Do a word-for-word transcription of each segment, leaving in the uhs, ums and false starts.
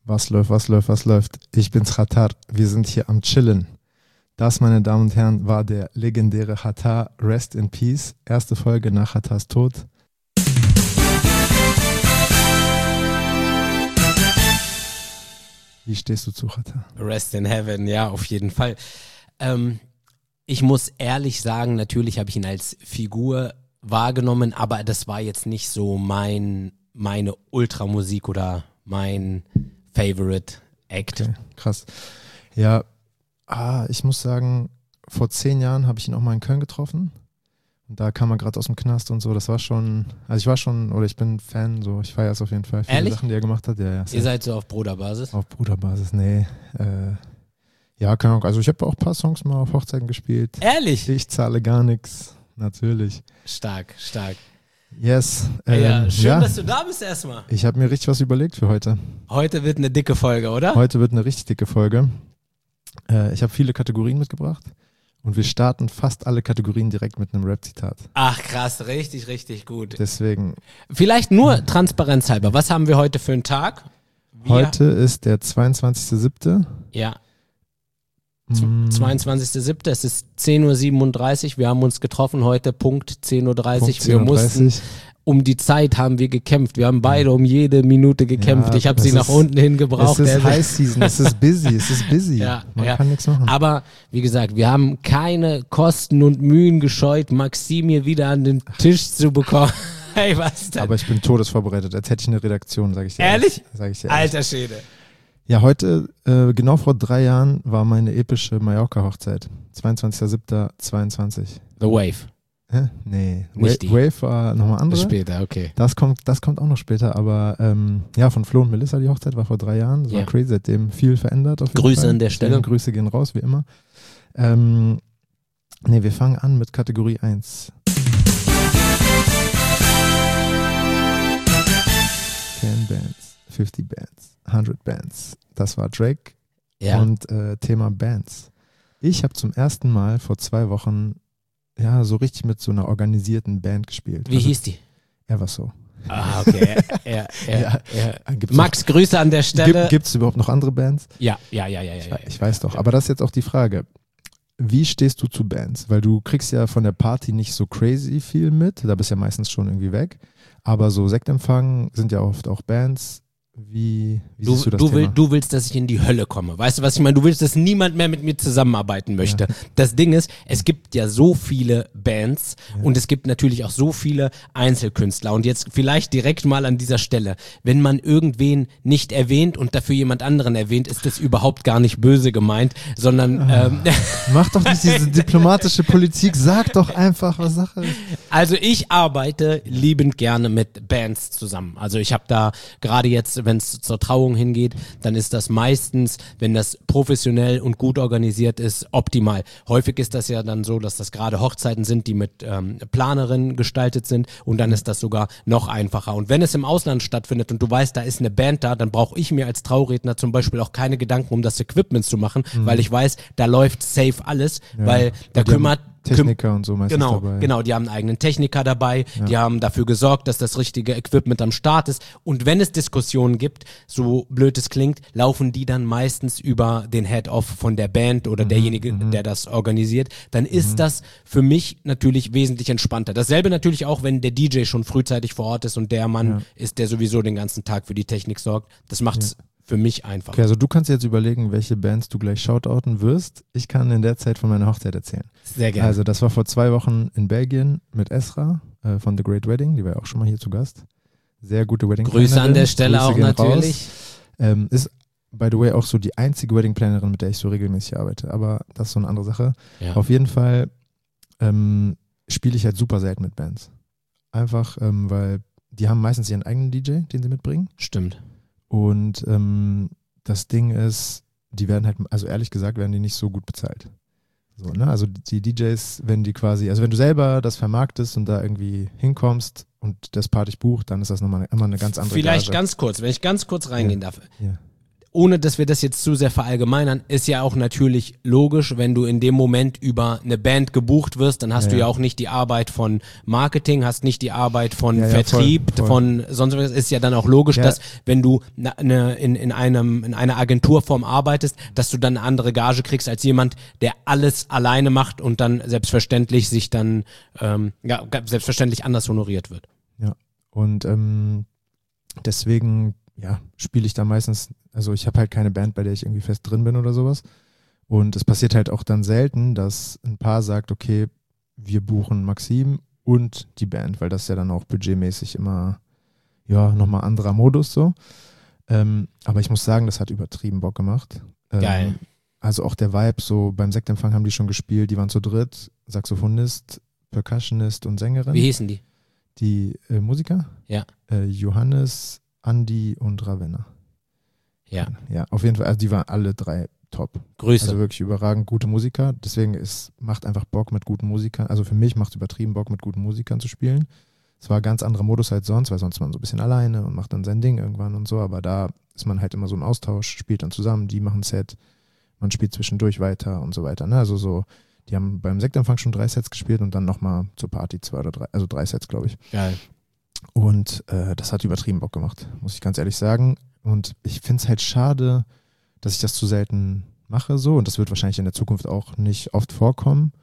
Was läuft, was läuft, was läuft? Ich bin's Khatar. Wir sind hier am Chillen. Das, meine Damen und Herren, war der legendäre Khatar. Rest in Peace. Erste Folge nach Khatars Tod. Wie stehst du zu Khatar? Rest in Heaven, ja, auf jeden Fall. Ähm, ich muss ehrlich sagen, natürlich habe ich ihn als Figur wahrgenommen, aber das war jetzt nicht so mein, meine Ultramusik oder mein Favorite Act. Okay, krass. Ja, ah, ich muss sagen, vor zehn Jahren habe ich ihn auch mal in Köln getroffen. Und da kam er gerade aus dem Knast und so. Das war schon, also ich war schon, oder ich bin Fan, so, ich feiere es auf jeden Fall. Viele Ehrlich? Sachen, die er gemacht hat. Ja, ja, Ihr seid so auf Bruderbasis? Auf Bruderbasis, nee. Äh, ja, keine Ahnung. Also ich habe auch ein paar Songs mal auf Hochzeiten gespielt. Ehrlich? Ich zahle gar nichts, natürlich. Stark, stark. Yes. Ähm, ja, schön, ja. dass du da bist erstmal. Ich habe mir richtig was überlegt für heute. Heute wird eine dicke Folge, oder? Heute wird eine richtig dicke Folge. Äh, ich habe viele Kategorien mitgebracht und wir starten fast alle Kategorien direkt mit einem Rap-Zitat. Ach krass, richtig, richtig gut. Deswegen. Vielleicht nur transparenzhalber, was haben wir heute für einen Tag? Wir Heute ist der zweiundzwanzigster siebte Ja. Mm, zweiundzwanzigster siebte Es ist zehn Uhr siebenunddreißig. Wir haben uns getroffen heute, Punkt zehn Uhr dreißig. Punkt Wir zehn Uhr dreißig. mussten, um die Zeit haben wir gekämpft. Wir haben beide um jede Minute gekämpft. Ja, ich habe es sie ist- nach unten hin gebraucht. Es ist Der- High Season, es ist busy, es ist busy. Ja, Man ja. kann nichts machen. Aber wie gesagt, wir haben keine Kosten und Mühen gescheut, Maxim hier wieder an den Tisch zu bekommen. Hey, was denn? Aber ich bin todesvorbereitet, als hätte ich eine Redaktion, sage ich dir. Ehrlich? Sag ich dir ehrlich. Alter Schäde. Ja, heute, äh, genau vor drei Jahren, war meine epische Mallorca-Hochzeit. zweiundzwanzigster siebter zweiundzwanzig. The Wave. Hä? Nee, Nicht Wa- die. Wave war nochmal andere. Später, okay. Das kommt, das kommt auch noch später, aber ähm, ja, von Flo und Melissa die Hochzeit war vor drei Jahren. Das Ja. war crazy, seitdem viel verändert auf jeden Grüße Fall. an der Stelle. Deswegen Grüße gehen raus, wie immer. Ähm, ne, wir fangen an mit Kategorie eins. zehn Bands, fünfzig Bands, hundert Bands. Das war Drake Ja. und äh, Thema Bands. Ich habe zum ersten Mal vor zwei Wochen ja so richtig mit so einer organisierten Band gespielt. Wie also, hieß die? Er war so. Ah, okay. Ja, ja, ja, ja. Gibt's Max, Grüße an der noch, Stelle. gibt es überhaupt noch andere Bands? Ja, ja, ja, ja. ja, Ich, ja. we- ich weiß doch, aber das ist jetzt auch die Frage. Wie stehst du zu Bands? Weil du kriegst ja von der Party nicht so crazy viel mit, da bist ja meistens schon irgendwie weg, aber so Sektempfang sind ja oft auch Bands. Wie, wie Du, siehst du das du, Thema? will, du willst, dass ich in die Hölle komme. Weißt du, was ich meine? Du willst, dass niemand mehr mit mir zusammenarbeiten möchte. Das Ding ist, es gibt ja so viele Bands Ja. und es gibt natürlich auch so viele Einzelkünstler. Und jetzt vielleicht direkt mal an dieser Stelle, wenn man irgendwen nicht erwähnt und dafür jemand anderen erwähnt, ist das überhaupt gar nicht böse gemeint, sondern ähm, Mach doch nicht diese diplomatische Politik, sag doch einfach, was Sache ist. also ich arbeite liebend gerne mit Bands zusammen. Also ich habe da gerade jetzt, wenn es zur Trauung hingeht, dann ist das meistens, wenn das professionell und gut organisiert ist, optimal. Häufig ist das ja dann so, dass das gerade Hochzeiten sind, die mit ähm, Planerinnen gestaltet sind und dann ist das sogar noch einfacher. Und wenn es im Ausland stattfindet und du weißt, da ist eine Band da, dann brauche ich mir als Trauredner zum Beispiel auch keine Gedanken um das Equipment zu machen, weil ich weiß, da läuft safe alles, Ja. weil da Die haben kümmert Techniker und so meistens Genau, dabei. genau, die haben einen eigenen Techniker dabei, Ja. die haben dafür gesorgt, dass das richtige Equipment am Start ist und wenn es Diskussionen gibt, so blöd es klingt, laufen die dann meistens über den Head-Off von der Band oder derjenige, der das organisiert, dann ist das für mich natürlich wesentlich entspannter. Dasselbe natürlich auch, wenn der D J schon frühzeitig vor Ort ist und der Mann Ja. ist, der sowieso den ganzen Tag für die Technik sorgt, das macht's für mich einfach. Okay, also du kannst jetzt überlegen, welche Bands du gleich shoutouten wirst. Ich kann in der Zeit von meiner Hochzeit erzählen. Sehr gerne. Also das war vor zwei Wochen in Belgien mit Esra äh, von The Great Wedding, die war ja auch schon mal hier zu Gast. Sehr gute wedding Grüße an der Stelle auch natürlich. Ähm, ist, by the way, auch so die einzige Wedding-Plannerin, mit der ich so regelmäßig arbeite. Aber das ist so eine andere Sache. Ja. Auf jeden Fall ähm, spiele ich halt super selten mit Bands. Einfach, ähm, weil die haben meistens ihren eigenen D J, den sie mitbringen. Stimmt. Und ähm, das Ding ist, die werden halt, also ehrlich gesagt, werden die nicht so gut bezahlt. So, ne? Also die D Js, wenn die quasi, also wenn du selber das vermarktest und da irgendwie hinkommst und das Part dich bucht, dann ist das nochmal immer eine ganz andere Vielleicht Gage. ganz kurz, wenn ich ganz kurz reingehen darf. Ja. ohne dass wir das jetzt zu sehr verallgemeinern, ist ja auch natürlich logisch, wenn du in dem Moment über eine Band gebucht wirst, dann hast Ja, du ja ja. auch nicht die Arbeit von Marketing, hast nicht die Arbeit von Ja, ja, Vertrieb, voll, voll. von sonst was. Ist ja dann auch logisch, Ja. dass wenn du na, ne, in, in, einem, in einer Agenturform arbeitest, dass du dann eine andere Gage kriegst als jemand, der alles alleine macht und dann selbstverständlich sich dann ähm, ja, selbstverständlich anders honoriert wird. Ja, und ähm, deswegen ja, spiele ich da meistens, also ich habe halt keine Band, bei der ich irgendwie fest drin bin oder sowas. Und es passiert halt auch dann selten, dass ein Paar sagt, okay, wir buchen Maxim und die Band, weil das ja dann auch budgetmäßig immer, ja, nochmal anderer Modus so. Ähm, aber ich muss sagen, das hat übertrieben Bock gemacht. Ähm, Geil. Also auch der Vibe, so beim Sektempfang haben die schon gespielt, die waren zu dritt, Saxophonist, Percussionist und Sängerin. Wie hießen die? Die äh, Musiker? Ja. Äh, Johannes, Andi und Ravenna. Ja. Ja, auf jeden Fall, also die waren alle drei top. Grüße. Also wirklich überragend gute Musiker. Deswegen es macht einfach Bock mit guten Musikern. Also für mich macht es übertrieben Bock mit guten Musikern zu spielen. Es war ein ganz anderer Modus als sonst, weil sonst ist man so ein bisschen alleine und macht dann sein Ding irgendwann und so. Aber da ist man halt immer so im Austausch, spielt dann zusammen, die machen ein Set, man spielt zwischendurch weiter und so weiter. Ne? Also so, die haben beim Sektempfang schon drei Sets gespielt und dann nochmal zur Party zwei oder drei, also drei Sets, glaube ich. Geil. Und äh, das hat übertrieben Bock gemacht, muss ich ganz ehrlich sagen. Und ich finde es halt schade, dass ich das zu selten mache so. Und das wird wahrscheinlich in der Zukunft auch nicht oft vorkommen.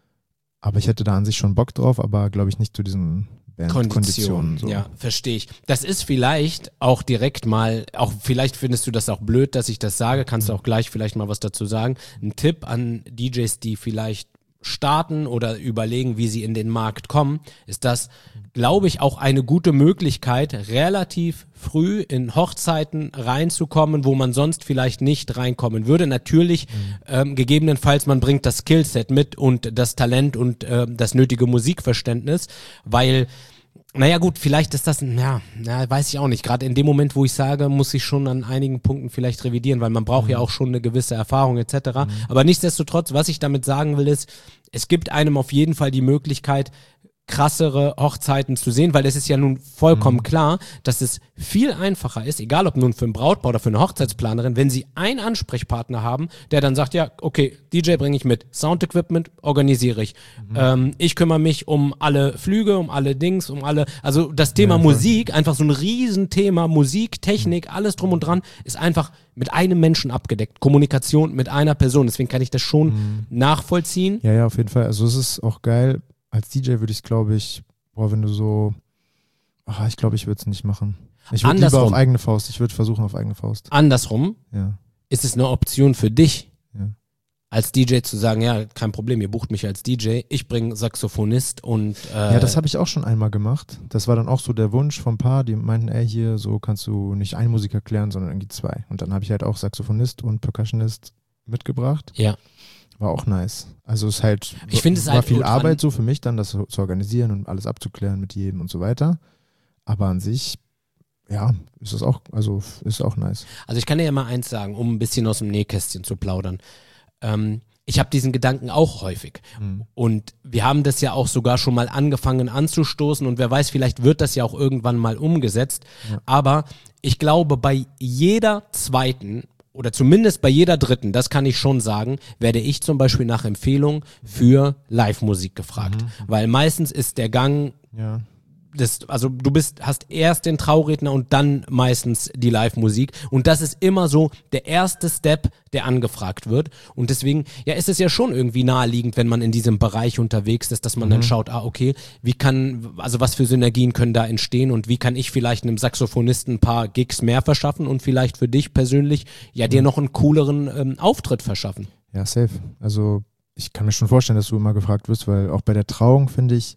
Aber ich hätte da an sich schon Bock drauf, aber glaube ich nicht zu diesen Bandkonditionen. So. Ja, verstehe ich. Das ist vielleicht auch direkt mal, auch vielleicht findest du das auch blöd, dass ich das sage, kannst du auch gleich vielleicht mal was dazu sagen. Ein Tipp an D Js, die vielleicht starten oder überlegen, wie sie in den Markt kommen, ist das, glaube ich, auch eine gute Möglichkeit, relativ früh in Hochzeiten reinzukommen, wo man sonst vielleicht nicht reinkommen würde. Natürlich, mhm. ähm, gegebenenfalls, man bringt das Skillset mit und das Talent und äh, das nötige Musikverständnis, weil naja gut, vielleicht ist das, ja, ja, weiß ich auch nicht. Gerade in dem Moment, wo ich sage, muss ich schon an einigen Punkten vielleicht revidieren, weil man braucht mhm. ja auch schon eine gewisse Erfahrung et cetera. Mhm. Aber nichtsdestotrotz, was ich damit sagen will, ist, es gibt einem auf jeden Fall die Möglichkeit, krassere Hochzeiten zu sehen, weil es ist ja nun vollkommen mhm. klar, dass es viel einfacher ist, egal ob nun für ein Brautpaar oder für eine Hochzeitsplanerin, wenn sie einen Ansprechpartner haben, der dann sagt, ja, okay, D J bringe ich mit, Soundequipment organisiere ich, mhm. ähm, ich kümmere mich um alle Flüge, um alle Dings, um alle, also das Thema ja, Musik, einfach so ein Riesenthema, Musik, Technik, mhm. alles drum und dran, ist einfach mit einem Menschen abgedeckt, Kommunikation mit einer Person, deswegen kann ich das schon mhm. nachvollziehen. Ja, ja, auf jeden Fall, also es ist auch geil. Als D J würde ich es, glaube ich, boah, wenn du so, ach, ich glaube, ich würde es nicht machen. Ich würde lieber auf eigene Faust, ich würde versuchen auf eigene Faust. Andersrum ja. ist es eine Option für dich, ja. als D J zu sagen, ja, kein Problem, ihr bucht mich als D J, ich bringe Saxophonist und äh ja, das habe ich auch schon einmal gemacht. Das war dann auch so der Wunsch vom Paar, die meinten, ey, hier, so kannst du nicht einen Musiker klären, sondern irgendwie zwei. Und dann habe ich halt auch Saxophonist und Percussionist mitgebracht. Ja. War auch nice. Also es ist halt, ich finde es war halt viel gut Arbeit so für mich dann, das zu organisieren und alles abzuklären mit jedem und so weiter. Aber an sich, ja, ist das auch, also ist auch nice. Also ich kann dir ja mal eins sagen, um ein bisschen aus dem Nähkästchen zu plaudern. Ähm, ich habe diesen Gedanken auch häufig. Mhm. Und wir haben das ja auch sogar schon mal angefangen anzustoßen und wer weiß, vielleicht wird das ja auch irgendwann mal umgesetzt. Ja. Aber ich glaube, bei jeder zweiten oder zumindest bei jeder dritten, das kann ich schon sagen, werde ich zum Beispiel nach Empfehlung für Live-Musik gefragt. Mhm. Weil meistens ist der Gang, ja. das, also du bist, hast erst den Trauredner und dann meistens die Live-Musik. Und das ist immer so der erste Step, der angefragt wird. Und deswegen, ja, ist es ja schon irgendwie naheliegend, wenn man in diesem Bereich unterwegs ist, dass man mhm. dann schaut, ah, okay, wie kann, also was für Synergien können da entstehen und wie kann ich vielleicht einem Saxophonisten ein paar Gigs mehr verschaffen und vielleicht für dich persönlich ja dir noch einen cooleren ähm, Auftritt verschaffen. Ja, safe. Also ich kann mir schon vorstellen, dass du immer gefragt wirst, weil auch bei der Trauung finde ich,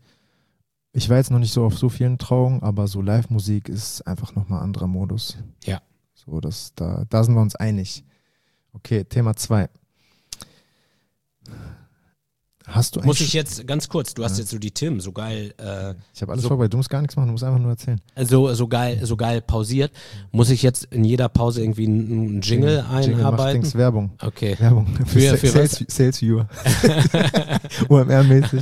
ich war jetzt noch nicht so auf so vielen Trauungen, aber so Live-Musik ist einfach nochmal ein anderer Modus. Ja. So, das, da, da sind wir uns einig. Okay, Thema zwei. Hast du Muss ich jetzt, ganz kurz, du hast ja. jetzt so die Tim so geil äh, ich habe alles so, vorbereitet, du musst gar nichts machen, du musst einfach nur erzählen. So, so geil, so geil pausiert. Muss ich jetzt in jeder Pause irgendwie einen Jingle einarbeiten? Jingle macht Dings Werbung. Okay. Werbung. Für, für Sales, Sales Viewer. O M R-mäßig.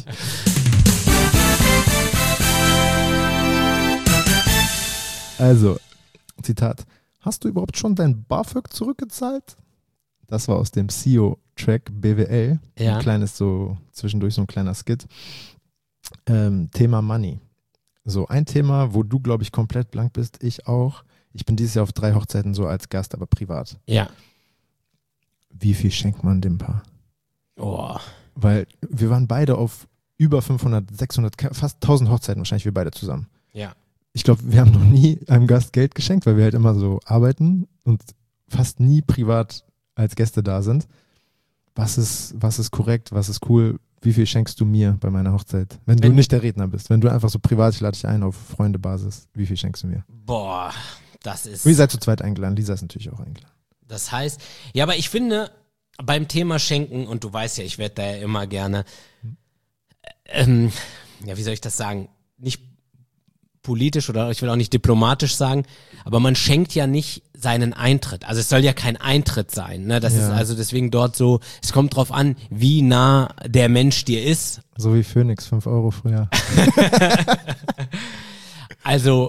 Also, Zitat. Hast du überhaupt schon dein BAföG zurückgezahlt? Das war aus dem C E O-Track B W L. Ja. Ein kleines so, zwischendurch so ein kleiner Skit. Ähm, Thema Money. So ein Thema, wo du, glaube ich, komplett blank bist. Ich auch. Ich bin dieses Jahr auf drei Hochzeiten so als Gast, aber privat. Ja. Wie viel schenkt man dem Paar? Oh. Weil wir waren beide auf über fünfhundert, sechshundert, fast tausend Hochzeiten wahrscheinlich wir beide zusammen. Ja. Ich glaube, wir haben noch nie einem Gast Geld geschenkt, weil wir halt immer so arbeiten und fast nie privat als Gäste da sind. Was ist, was ist korrekt, was ist cool? Wie viel schenkst du mir bei meiner Hochzeit? Wenn, wenn du nicht der Redner bist, wenn du einfach so privat, ich lade dich ein auf Freundebasis, wie viel schenkst du mir? Boah, das ist... Wie seid zu zweit eingeladen? Lisa ist natürlich auch eingeladen. Das heißt, ja, aber ich finde, beim Thema Schenken, und du weißt ja, ich werde da ja immer gerne, ähm, ja, wie soll ich das sagen, nicht politisch oder ich will auch nicht diplomatisch sagen, aber man schenkt ja nicht seinen Eintritt. Also es soll ja kein Eintritt sein, ne? Das Ja. ist also deswegen dort so, es kommt drauf an, wie nah der Mensch dir ist. So wie Phoenix, fünf Euro früher. Also,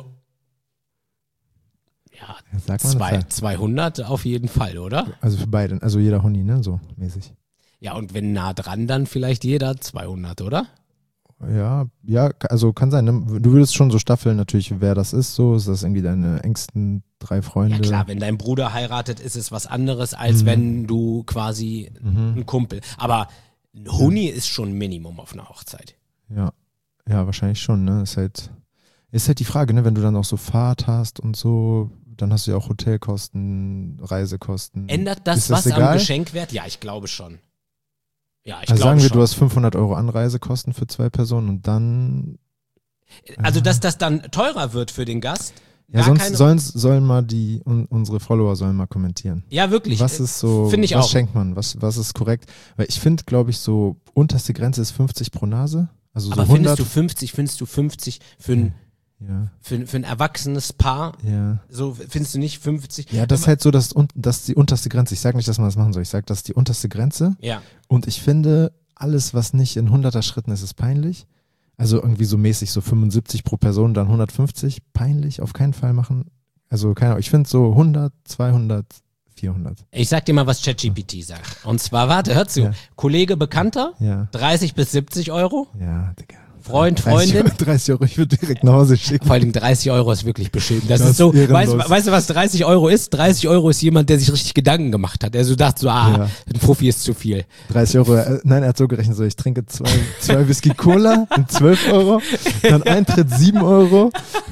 ja, Sag mal eine zwei, Zahl. zweihundert auf jeden Fall, oder? Also für beide, also jeder Huni, ne, so mäßig. Ja, und wenn nah dran, dann vielleicht jeder zweihundert, oder? Ja, ja, also kann sein. Ne? Du würdest schon so staffeln, natürlich, wer das ist, so. Ist das irgendwie deine engsten drei Freunde? Ja klar, wenn dein Bruder heiratet, ist es was anderes, als Mhm. wenn du quasi Mhm. ein Kumpel. Aber ein Huni ist schon ein Minimum auf einer Hochzeit. Ja, ja, wahrscheinlich schon, ne? Ist halt, ist halt die Frage, ne? Wenn du dann auch so Fahrt hast und so, dann hast du ja auch Hotelkosten, Reisekosten. Ändert das, Ist das was egal? am Geschenkwert? Ja, ich glaube schon. Ja, ich Also glaube sagen wir, schon. du hast fünfhundert Euro Anreisekosten für zwei Personen und dann, Also, dass das dann teurer wird für den Gast? ja, gar sonst keine- sollen, sollen mal die, un, unsere Follower sollen mal kommentieren. Ja, wirklich. Was ist so, Finde ich was auch. schenkt man? Was, was ist korrekt? Weil ich finde, glaube ich, so unterste Grenze ist fünfzig pro Nase. Also so Aber hundert. findest du fünfzig, findest du fünfzig für ein, Ja, für, für ein erwachsenes Paar? ja. So findest du nicht fünfzig? Ja, das ist halt so, dass un- das ist die unterste Grenze. Ich sage nicht, dass man das machen soll. Ich sage, das ist die unterste Grenze. Ja. Und ich finde, alles, was nicht in hunderter Schritten ist, ist peinlich. Also irgendwie so mäßig so fünfundsiebzig pro Person, dann hundertfünfzig. Peinlich, auf keinen Fall machen. Also keine Ahnung, ich finde so hundert, zweihundert, vierhundert. Ich sag dir mal, was ChatGPT sagt. Und zwar, warte, hör zu. Ja. Kollege, Bekannter, Ja, dreißig bis siebzig Euro. ja, Digga. Freund, dreißig Freundin. Euro, dreißig Euro, ich würde direkt nach Hause schicken. Vor allem dreißig Euro ist wirklich beschämend. Das, Das ist so, ist weißt, ehrenlos. weißt du, was dreißig Euro ist? dreißig Euro ist jemand, der sich richtig Gedanken gemacht hat. Der so dachte so, ah, Ja. ein Fuffi ist zu viel. dreißig Euro, äh, nein, er hat so gerechnet, so ich trinke zwei, zwei Whisky Cola und zwölf Euro, dann Eintritt sieben Euro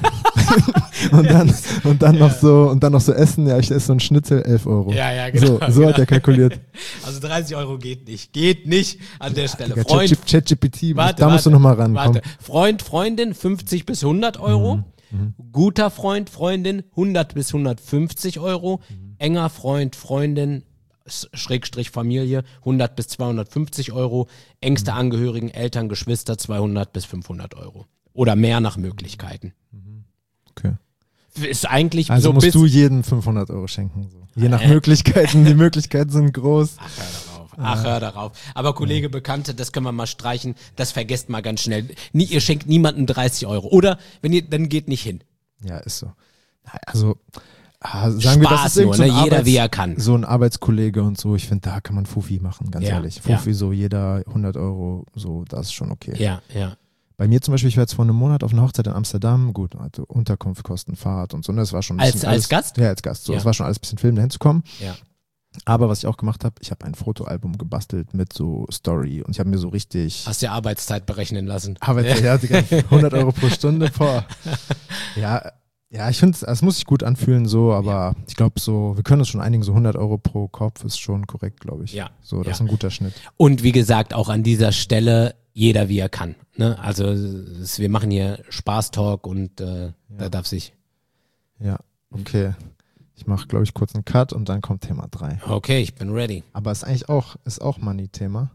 und dann, und dann noch so, und dann noch so Essen, ja, ich esse so ein Schnitzel, elf Euro. Ja, ja, genau, So, so genau. hat er kalkuliert. Also dreißig Euro geht nicht. Geht nicht an der Stelle. Digga, Freund, Chat- ChatGPT, warte, da musst du warte, nochmal ran. warte. Komm. Freund, Freundin, fünfzig bis hundert Euro. Mhm, Guter Freund, Freundin, hundert bis hundertfünfzig Euro. Mhm. Enger Freund, Freundin, S- Schrägstrich Familie, hundert bis zweihundertfünfzig Euro. Engste Mhm. Angehörigen, Eltern, Geschwister, zweihundert bis fünfhundert Euro. Oder mehr nach Möglichkeiten. Okay. Ist eigentlich Also so musst bis... du jedem fünfhundert Euro schenken. So. Je nach Äh. Möglichkeiten, die Möglichkeiten sind groß. Ach, hör darauf. Ach, hör darauf. Aber Kollege, Bekannte, das können wir mal streichen. Das vergesst mal ganz schnell. Nie, ihr schenkt niemandem dreißig Euro. Oder, wenn ihr, dann geht nicht hin. Ja, ist so. Also, ah, sagen wir, das Spaß ist irgend nur, so ein ne? Jeder Arbeits- wie er kann. So ein Arbeitskollege und so, ich finde, da kann man Fufi machen, ganz Ja, ehrlich. ja. Fufi, so jeder hundert Euro, so, das ist schon okay. Ja, ja. Bei mir zum Beispiel, ich war jetzt vor einem Monat auf einer Hochzeit in Amsterdam, gut, also Unterkunft, Kosten, Fahrt und so, ne, das war schon ein Als- bisschen als alles, Gast? Ja, als Gast, so, Ja. das war schon alles ein bisschen Film, dahin zu kommen. Ja. Aber was ich auch gemacht habe, ich habe ein Fotoalbum gebastelt mit so Story und ich habe mir so richtig Hast ja Arbeitszeit berechnen lassen. Arbeitszeit, ja, Digga, hundert Euro pro Stunde, boah. Ja, ja, ich finde, es muss sich gut anfühlen, so, aber ich glaube so, wir können uns schon einigen, so hundert Euro pro Kopf ist schon korrekt, glaube ich. Ja, So, das ja. ist ein guter Schnitt. Und wie gesagt, auch an dieser Stelle, jeder wie er kann. Ne? Also, es, wir machen hier Spaß-Talk und äh, da darf sich. Ja, okay. Ich mache, glaube ich, kurz einen Cut und dann kommt Thema drei. Okay, ich bin ready. Aber ist eigentlich auch, ist auch Money-Thema.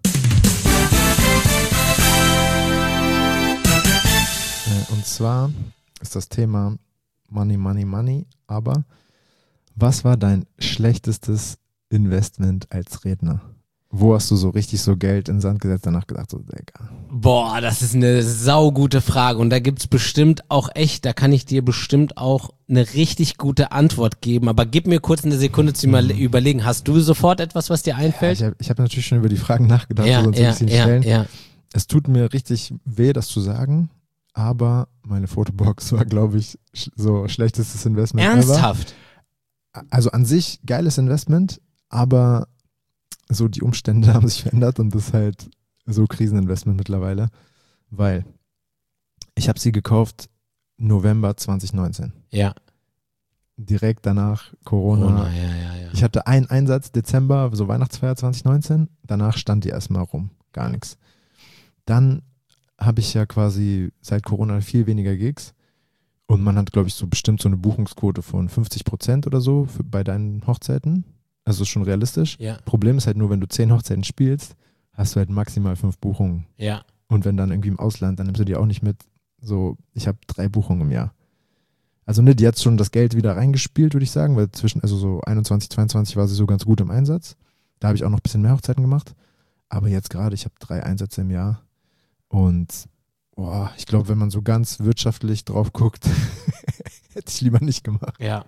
Äh, Und zwar ist das Thema Money, Money, Money. Aber was war dein schlechtestes Investment als Redner? Wo hast du so richtig so Geld in den Sand gesetzt, danach gedacht, so, Digga. Boah, das ist eine saugute Frage und da gibt's bestimmt auch echt, da kann ich dir bestimmt auch eine richtig gute Antwort geben, aber gib mir kurz eine Sekunde zu mal überlegen. Hast du sofort etwas, was dir einfällt? Ja, ich habe ich hab natürlich schon über die Fragen nachgedacht, Ja, sonst ja, ein bisschen ja, stellen. ja. Es tut mir richtig weh, das zu sagen, aber meine Fotobox war, glaube ich, sch- so schlechtestes Investment Ernsthaft? ever. Also an sich geiles Investment, aber so die Umstände haben sich verändert und das ist halt so Kriseninvestment mittlerweile, weil ich habe sie gekauft November zwanzig neunzehn. Ja. Direkt danach Corona. Corona, ja, ja, ja. Ich hatte einen Einsatz Dezember, so Weihnachtsfeier zwanzig neunzehn. Danach stand die erstmal rum. Gar nichts. Dann habe ich ja quasi seit Corona viel weniger Gigs. Und man hat, glaube ich, so bestimmt so eine Buchungsquote von fünfzig Prozent oder so für, bei deinen Hochzeiten. Also ist schon realistisch. Ja, Problem ist halt nur, wenn du zehn Hochzeiten spielst, hast du halt maximal fünf Buchungen. ja. Und wenn dann irgendwie im Ausland, dann nimmst du die auch nicht mit. So, ich habe drei Buchungen im Jahr. Also ne, die hat schon das Geld wieder reingespielt, würde ich sagen, weil zwischen, also so einundzwanzig, zweiundzwanzig war sie so ganz gut im Einsatz. Da habe ich auch noch ein bisschen mehr Hochzeiten gemacht. Aber jetzt gerade, ich habe drei Einsätze im Jahr. Und boah, ich glaube, wenn man so ganz wirtschaftlich drauf guckt, hätte ich lieber nicht gemacht. Ja.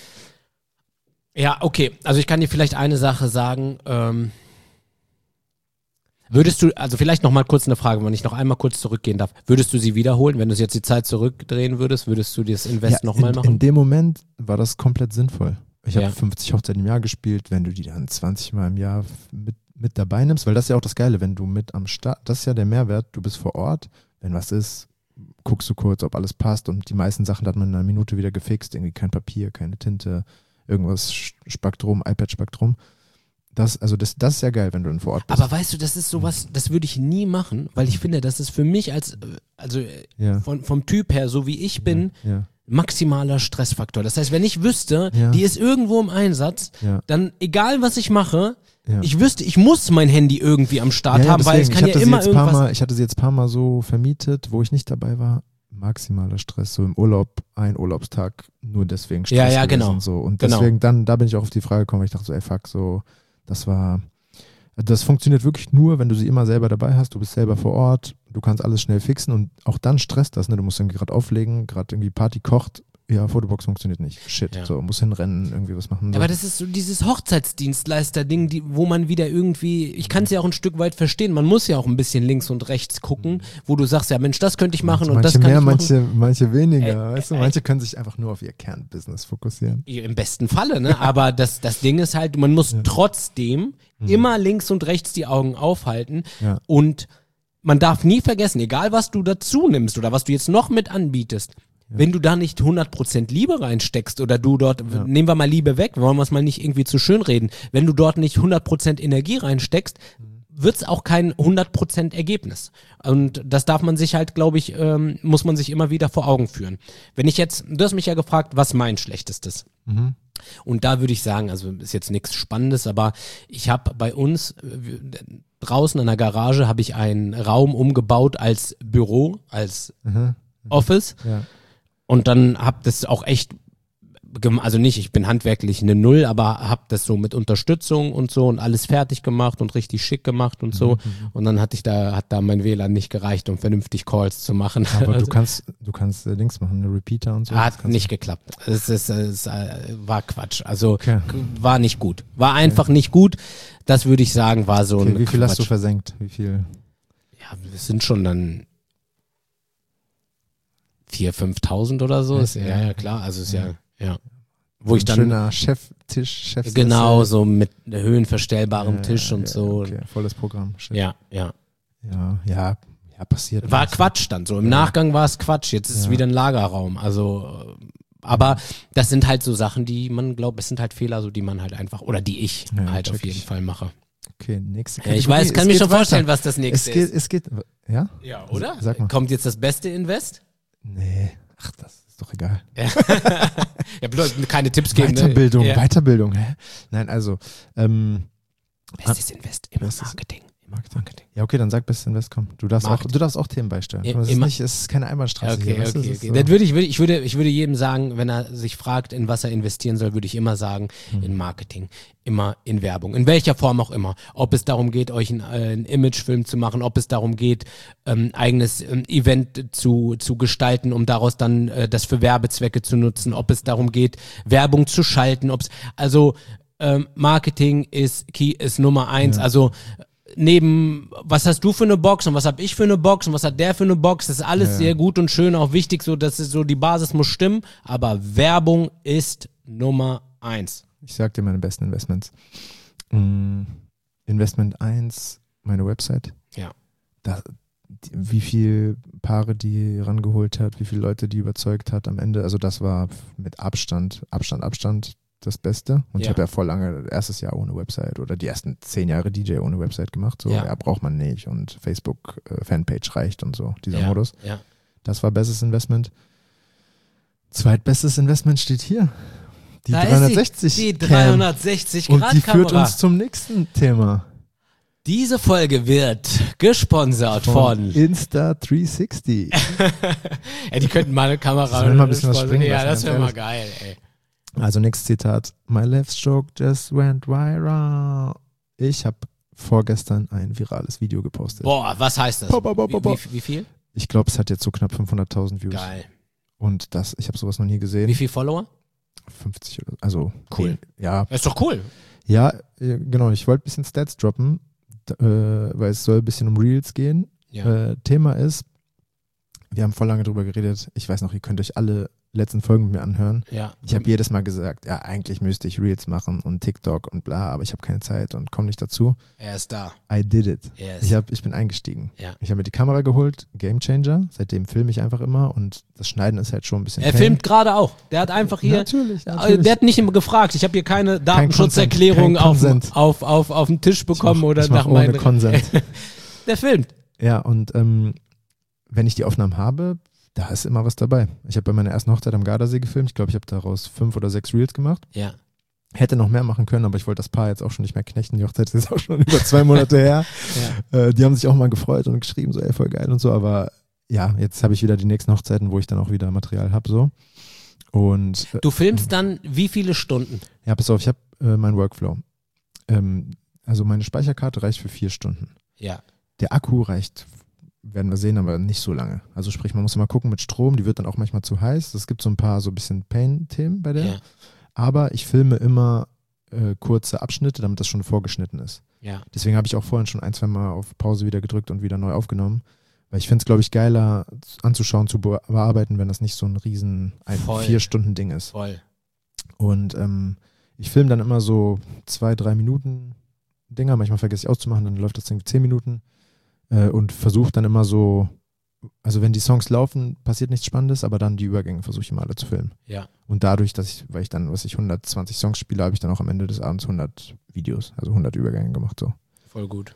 Ja, okay. Also ich kann dir vielleicht eine Sache sagen. Ähm, würdest du, also vielleicht noch mal kurz eine Frage, wenn ich noch einmal kurz zurückgehen darf. Würdest du sie wiederholen? Wenn du jetzt die Zeit zurückdrehen würdest, würdest du das Invest Ja, nochmal in, machen? in dem Moment war das komplett sinnvoll. Ich habe Ja. fünfzig Hochzeiten im Jahr gespielt, wenn du die dann zwanzig Mal im Jahr mit, mit dabei nimmst, weil das ist ja auch das Geile, wenn du mit am Start, das ist ja der Mehrwert, du bist vor Ort, wenn was ist, guckst du kurz, ob alles passt und die meisten Sachen hat man in einer Minute wieder gefixt, irgendwie kein Papier, keine Tinte, irgendwas spackt rum, iPad spackt rum. Das, also das, das ist ja geil, wenn du dann vor Ort bist. Aber weißt du, das ist sowas, das würde ich nie machen, weil ich finde, das ist für mich als, äh, also äh, ja, von, vom Typ her, so wie ich bin, ja, maximaler Stressfaktor. Das heißt, wenn ich wüsste, Ja. die ist irgendwo im Einsatz, ja, dann egal was ich mache, ja. ich wüsste, ich muss mein Handy irgendwie am Start ja, ja, haben, weil es deswegen, kann ich ja hatte sie immer jetzt ein paar irgendwas. Mal, ich hatte sie jetzt ein paar Mal so vermietet, wo ich nicht dabei war. Maximaler Stress, so im Urlaub, ein Urlaubstag, nur deswegen Stress Ja, ja, gewesen, genau. so. Und Genau. deswegen, dann, da bin ich auch auf die Frage gekommen, weil ich dachte so, ey fuck, so, das war, das funktioniert wirklich nur, wenn du sie immer selber dabei hast, du bist selber vor Ort, du kannst alles schnell fixen und auch dann stresst das, ne, du musst irgendwie gerade auflegen, gerade irgendwie Party kocht, ja, Fotobox funktioniert nicht, shit, Ja. so, muss hinrennen, irgendwie was machen. Aber so. das ist so dieses Hochzeitsdienstleister-Ding, die, wo man wieder irgendwie, ich kann es ja auch ein Stück weit verstehen, man muss ja auch ein bisschen links und rechts gucken, wo du sagst, ja Mensch, das könnte ich machen und manche das kann mehr, ich machen. manche, manche weniger, Äh, weißt du, äh, manche können sich einfach nur auf ihr Kernbusiness fokussieren. Im besten Falle, ne? Aber das, das Ding ist halt, man muss trotzdem immer links und rechts die Augen aufhalten Ja. und man darf nie vergessen, egal was du dazu nimmst oder was du jetzt noch mit anbietest, wenn du da nicht hundert Prozent Liebe reinsteckst oder du dort, Ja. nehmen wir mal Liebe weg, wollen wir es mal nicht irgendwie zu schön reden, wenn du dort nicht hundert Prozent Energie reinsteckst, wird es auch kein hundert Prozent Ergebnis. Und das darf man sich halt, glaube ich, ähm, muss man sich immer wieder vor Augen führen. Wenn ich jetzt, du hast mich ja gefragt, was mein Schlechtestes? Mhm. Und da würde ich sagen, also ist jetzt nichts Spannendes, aber ich habe bei uns äh, draußen an der Garage habe ich einen Raum umgebaut als Büro, als Mhm. Office. Ja. Und dann hab das auch echt, gem- also nicht, ich bin handwerklich eine Null, aber hab das so mit Unterstützung und so und alles fertig gemacht und richtig schick gemacht und so. Und dann hatte ich da, hat da mein W L A N nicht gereicht, um vernünftig Calls zu machen. Aber Also, du kannst, du kannst äh, Dings machen, eine Repeater und so. das hat kannst nicht geklappt. Es ist, es äh, war Quatsch. Also Okay. k- war nicht gut. War einfach nicht gut. Das würde ich sagen, war so Okay, ein wie viel Quatsch. hast du versenkt? Wie viel? Ja, wir sind schon dann viertausend, fünftausend oder so. Ist, Ja, ja, ja, ja. klar. Also ist Ja. ja, ja. Wo ich Ein dann schöner Cheftisch, Chef genau so mit höhenverstellbarem Tisch und so. Okay, volles Programm. Shit. Ja, ja. ja, ja, ja, passiert. War alles. Quatsch dann so. Im Ja. Nachgang war es Quatsch. Jetzt ist es Ja. wieder ein Lagerraum. Also, äh, aber das sind halt so Sachen, die man glaubt, es sind halt Fehler, so die man halt einfach, oder die ich Ja, halt auf check jeden ich. Fall mache. Okay, nächste Ja, Kategorie. ich weiß, kann Es mir geht schon vorstellen, weiter. was das nächste Es geht, ist. es geht, ja? Ja, oder? Sag mal. Kommt jetzt das beste Invest? Nee, ach, das ist doch egal. Ja, bloß keine Tipps geben. Weiterbildung, ne? Ja. Weiterbildung, hä? Nein, also, ähm, Bestes Invest immer im Bestes- Marketing. Marketing. Marketing. Ja, okay, dann sag Best Invest, komm. Du darfst, auch, du darfst auch Themen beistellen. I- Es ist, immer- nicht, es ist keine Einbahnstraße Okay, hier. weißt du, okay, es ist okay. so- Das würde ich, würde, ich, würde, ich würde jedem sagen, wenn er sich fragt, in was er investieren soll, würde ich immer sagen, Mhm. in Marketing, immer in Werbung, in welcher Form auch immer. Ob es darum geht, euch einen, äh, einen Imagefilm zu machen, ob es darum geht, ähm, eigenes ähm, Event zu, zu gestalten, um daraus dann äh, das für Werbezwecke zu nutzen, ob es darum geht, Werbung zu schalten, ob es, also ähm, Marketing ist Key, ist Nummer eins, Ja. also neben, was hast du für eine Box und was habe ich für eine Box und was hat der für eine Box, das ist alles Ja, ja. sehr gut und schön, auch wichtig, so, dass es so, die Basis muss stimmen, aber Werbung ist Nummer eins. Ich sag dir meine besten Investments. Mm, Investment eins, meine Website. Ja. Da, die, wie viele Paare die rangeholt hat, wie viele Leute die überzeugt hat am Ende. Also das war mit Abstand, Abstand, Abstand das Beste. Und ich Ja. habe ja voll lange, erstes Jahr ohne Website oder die ersten zehn Jahre D J ohne Website gemacht. So, Ja. ja, braucht man nicht. Und Facebook äh, Fanpage reicht und so, dieser ja, Modus. Ja. Das war bestes Investment. Zweitbestes Investment steht hier. Die Da ist sie, dreihundertsechzig. Die Cam. dreihundertsechzig Und Grad die führt Kamera. uns zum nächsten Thema. Diese Folge wird gesponsert von, Insta dreihundertsechzig. ja, die könnten mal eine Kamera Sollen wir mal ein bisschen was sponsern. springen Ja, lassen, das ganz wäre mal ehrlich. geil, ey. Also nächstes Zitat. My left stroke just went viral. Ich habe vorgestern ein virales Video gepostet. Boah, was heißt das? Bo, bo, bo, bo, bo. Wie, wie, wie viel? Ich glaube, es hat jetzt so knapp fünfhunderttausend Views. Geil. Und das, ich habe sowas noch nie gesehen. Wie viel Follower? fünfzig oder also Cool. zehn. Ja, Das ist doch cool. ja, äh, genau. Ich wollte ein bisschen Stats droppen, d- äh, weil es soll ein bisschen um Reels gehen. Ja. Äh, Thema ist, wir haben voll lange drüber geredet. Ich weiß noch, ihr könnt euch alle letzten Folgen mit mir anhören. ja. Ich habe jedes Mal gesagt, ja, eigentlich müsste ich Reels machen und TikTok und bla, aber ich habe keine Zeit und komme nicht dazu. Er ist da. I did it. Er ist Ich, hab, ich bin eingestiegen. Ja. Ich habe mir die Kamera geholt, Game Changer. Seitdem filme ich einfach immer und das Schneiden ist halt schon ein bisschen Er Pain. filmt gerade auch. Der hat einfach hier, Natürlich, äh, natürlich. der hat nicht immer gefragt. Ich habe hier keine Datenschutzerklärung Kein auf, Consent. auf, auf, auf den Tisch bekommen ich mach, oder ich mach nach ohne meinem. Consent. Der filmt. Ja, und ähm, wenn ich die Aufnahmen habe, da ist immer was dabei. Ich habe bei meiner ersten Hochzeit am Gardasee gefilmt. Ich glaube, ich habe daraus fünf oder sechs Reels gemacht. Ja. Hätte noch mehr machen können, aber ich wollte das Paar jetzt auch schon nicht mehr knechten. Die Hochzeit ist jetzt auch schon über zwei Monate her. Ja. Äh, die haben sich auch mal gefreut und geschrieben, so ey, voll geil und so. Aber ja, jetzt habe ich wieder die nächsten Hochzeiten, wo ich dann auch wieder Material habe. So. Und äh, Du filmst dann wie viele Stunden? ja, pass auf, ich habe äh, meinen Workflow. Ähm, also meine Speicherkarte reicht für vier Stunden. Ja. Der Akku reicht, werden wir sehen, aber nicht so lange. Also sprich, man muss immer gucken mit Strom, die wird dann auch manchmal zu heiß. Es gibt so ein paar so ein bisschen Pain-Themen bei der. Ja. Aber ich filme immer äh, kurze Abschnitte, damit das schon vorgeschnitten ist. Ja. Deswegen habe ich auch vorhin schon ein, zwei Mal auf Pause wieder gedrückt und wieder neu aufgenommen. Weil ich finde es, glaube ich, geiler anzuschauen, zu be- bearbeiten, wenn das nicht so ein riesen ein Voll. vier Stunden Ding ist. Voll. Und ähm, ich filme dann immer so zwei, drei Minuten Dinger. Manchmal vergesse ich auszumachen, dann läuft das irgendwie zehn Minuten. Äh, und versuche dann immer so, also wenn die Songs laufen, passiert nichts Spannendes, aber dann die Übergänge versuche ich immer alle zu filmen. Ja. Und dadurch, dass ich, weil ich dann, was ich hundertzwanzig Songs spiele, habe ich dann auch am Ende des Abends hundert Videos, also hundert Übergänge gemacht. So. Voll gut.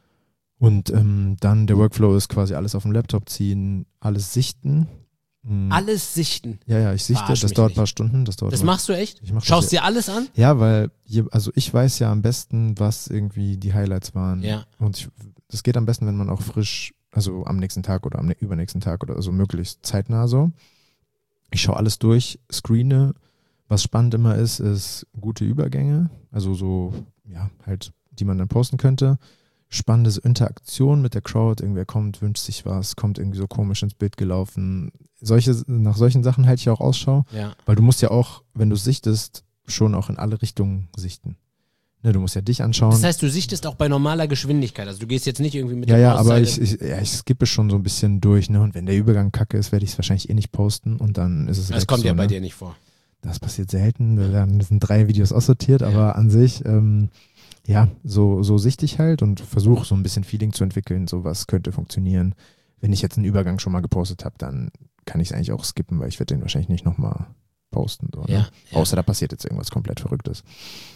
Und ähm, dann der Workflow ist quasi alles auf dem Laptop ziehen, alles sichten. Mhm. Alles sichten. Ja, ja, ich sichte, Verarsch das mich dauert nicht. ein paar Stunden. Das, dauert Das immer- machst du echt? ich mach das Schaust ja- dir alles an? Ja, weil, je, also ich weiß ja am besten, was irgendwie die Highlights waren. Ja. Und ich, das geht am besten, wenn man auch frisch, also am nächsten Tag oder am ne- übernächsten Tag oder so möglichst zeitnah so. Ich schaue alles durch, screene. Was spannend immer ist, ist gute Übergänge, also so, ja, halt, die man dann posten könnte. Spannende Interaktion mit der Crowd, irgendwer kommt, wünscht sich was, kommt irgendwie so komisch ins Bild gelaufen. Solche, nach solchen Sachen halte ich auch Ausschau, Ja. weil du musst ja auch, wenn du sichtest, schon auch in alle Richtungen sichten. Ne, du musst ja dich anschauen. Das heißt, du sichtest auch bei normaler Geschwindigkeit. Also du gehst jetzt nicht irgendwie mit ja, der ja, aber Mauszeile- ich, ich, ja, ich skippe schon so ein bisschen durch, ne? Und wenn der Übergang kacke ist, werde ich es wahrscheinlich eh nicht posten und dann ist es Das weg, kommt so, ja bei ne? dir nicht vor. Das passiert selten. Da werden- sind drei Videos aussortiert, Ja. aber an sich, ähm, ja, so, so sichte ich halt und versuche so ein bisschen Feeling zu entwickeln, so was könnte funktionieren. Wenn ich jetzt einen Übergang schon mal gepostet habe, dann kann ich es eigentlich auch skippen, weil ich werde den wahrscheinlich nicht nochmal posten. So, ne? Ja, ja. Außer da passiert jetzt irgendwas komplett Verrücktes.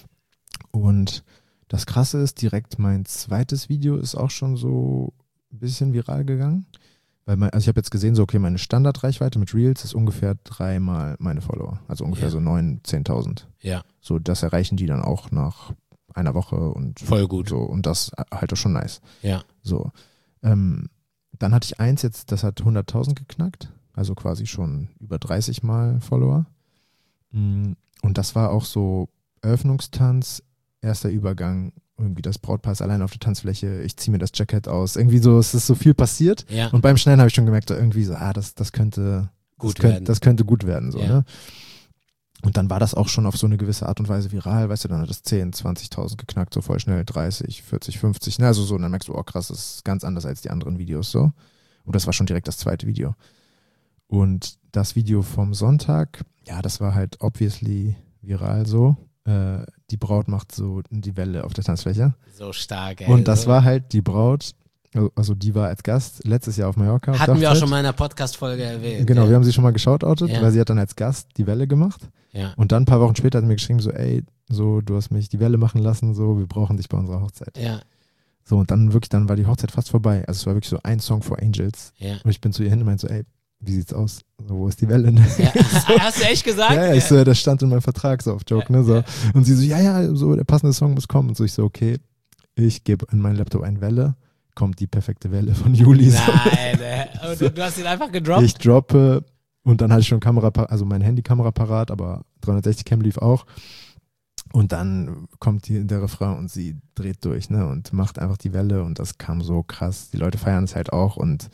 Und das Krasse ist, direkt mein zweites Video ist auch schon so ein bisschen viral gegangen. Weil mein, also ich habe jetzt gesehen, so okay, meine Standardreichweite mit Reels ist ungefähr dreimal meine Follower. Also ungefähr Ja. so neuntausend, zehntausend. Ja. So, das erreichen die dann auch nach einer Woche und voll gut. So, und das halt auch schon nice. Ja. So. Ähm, dann hatte ich eins jetzt, das hat hunderttausend geknackt, also quasi schon über dreißig Mal Follower. Und das war auch so Eröffnungstanz, erster Übergang, irgendwie das Brautpaar ist allein auf der Tanzfläche, ich ziehe mir das Jackett aus, irgendwie so, es ist so viel passiert. Ja. Und beim Schneiden habe ich schon gemerkt, irgendwie so, ah, das, das könnte gut das könnte, werden. das könnte gut werden. So, ja. ne? Und dann war das auch schon auf so eine gewisse Art und Weise viral, weißt du, dann hat das zehn, zwanzigtausend geknackt, so voll schnell, dreißig, vierzig, fünfzig, ne, also so, und dann merkst du, oh krass, das ist ganz anders als die anderen Videos, so. Und das war schon direkt das zweite Video. Und das Video vom Sonntag, ja, das war halt obviously viral so. Äh, die Braut macht so die Welle auf der Tanzfläche. So stark, ey. Und das so. war halt die Braut, also die war als Gast letztes Jahr auf Mallorca. Auf Hatten wir auch Hochzeit. schon mal in einer Podcast-Folge erwähnt. Genau, ja. wir haben sie schon mal geschautoutet, Ja. weil sie hat dann als Gast die Welle gemacht. Ja. Und dann ein paar Wochen später hat sie mir geschrieben, so, ey, so, du hast mich die Welle machen lassen, so, wir brauchen dich bei unserer Hochzeit. Ja. So, und dann wirklich, dann war die Hochzeit fast vorbei. Also es war wirklich so ein Song for Angels. Ja. Und ich bin zu ihr hin und meinte so, ey, wie sieht's aus? So, wo ist die Welle? Ja. So. Hast du echt gesagt? Ja, ja, ich so, ja, das stand in meinem Vertrag, so auf Joke, ne, so. Und sie so, ja, ja, so, der passende Song muss kommen. Und so, ich so, okay, ich gebe in meinen Laptop eine Welle, kommt die perfekte Welle von Juli. So. Nein, äh. Und du, du hast ihn einfach gedroppt? Ich droppe und dann hatte ich schon Kamera, also mein Handykamera parat, aber dreihundertsechzig Cam lief auch. Und dann kommt die, der Refrain und sie dreht durch, ne, und macht einfach die Welle und das kam so krass. Die Leute feiern es halt auch und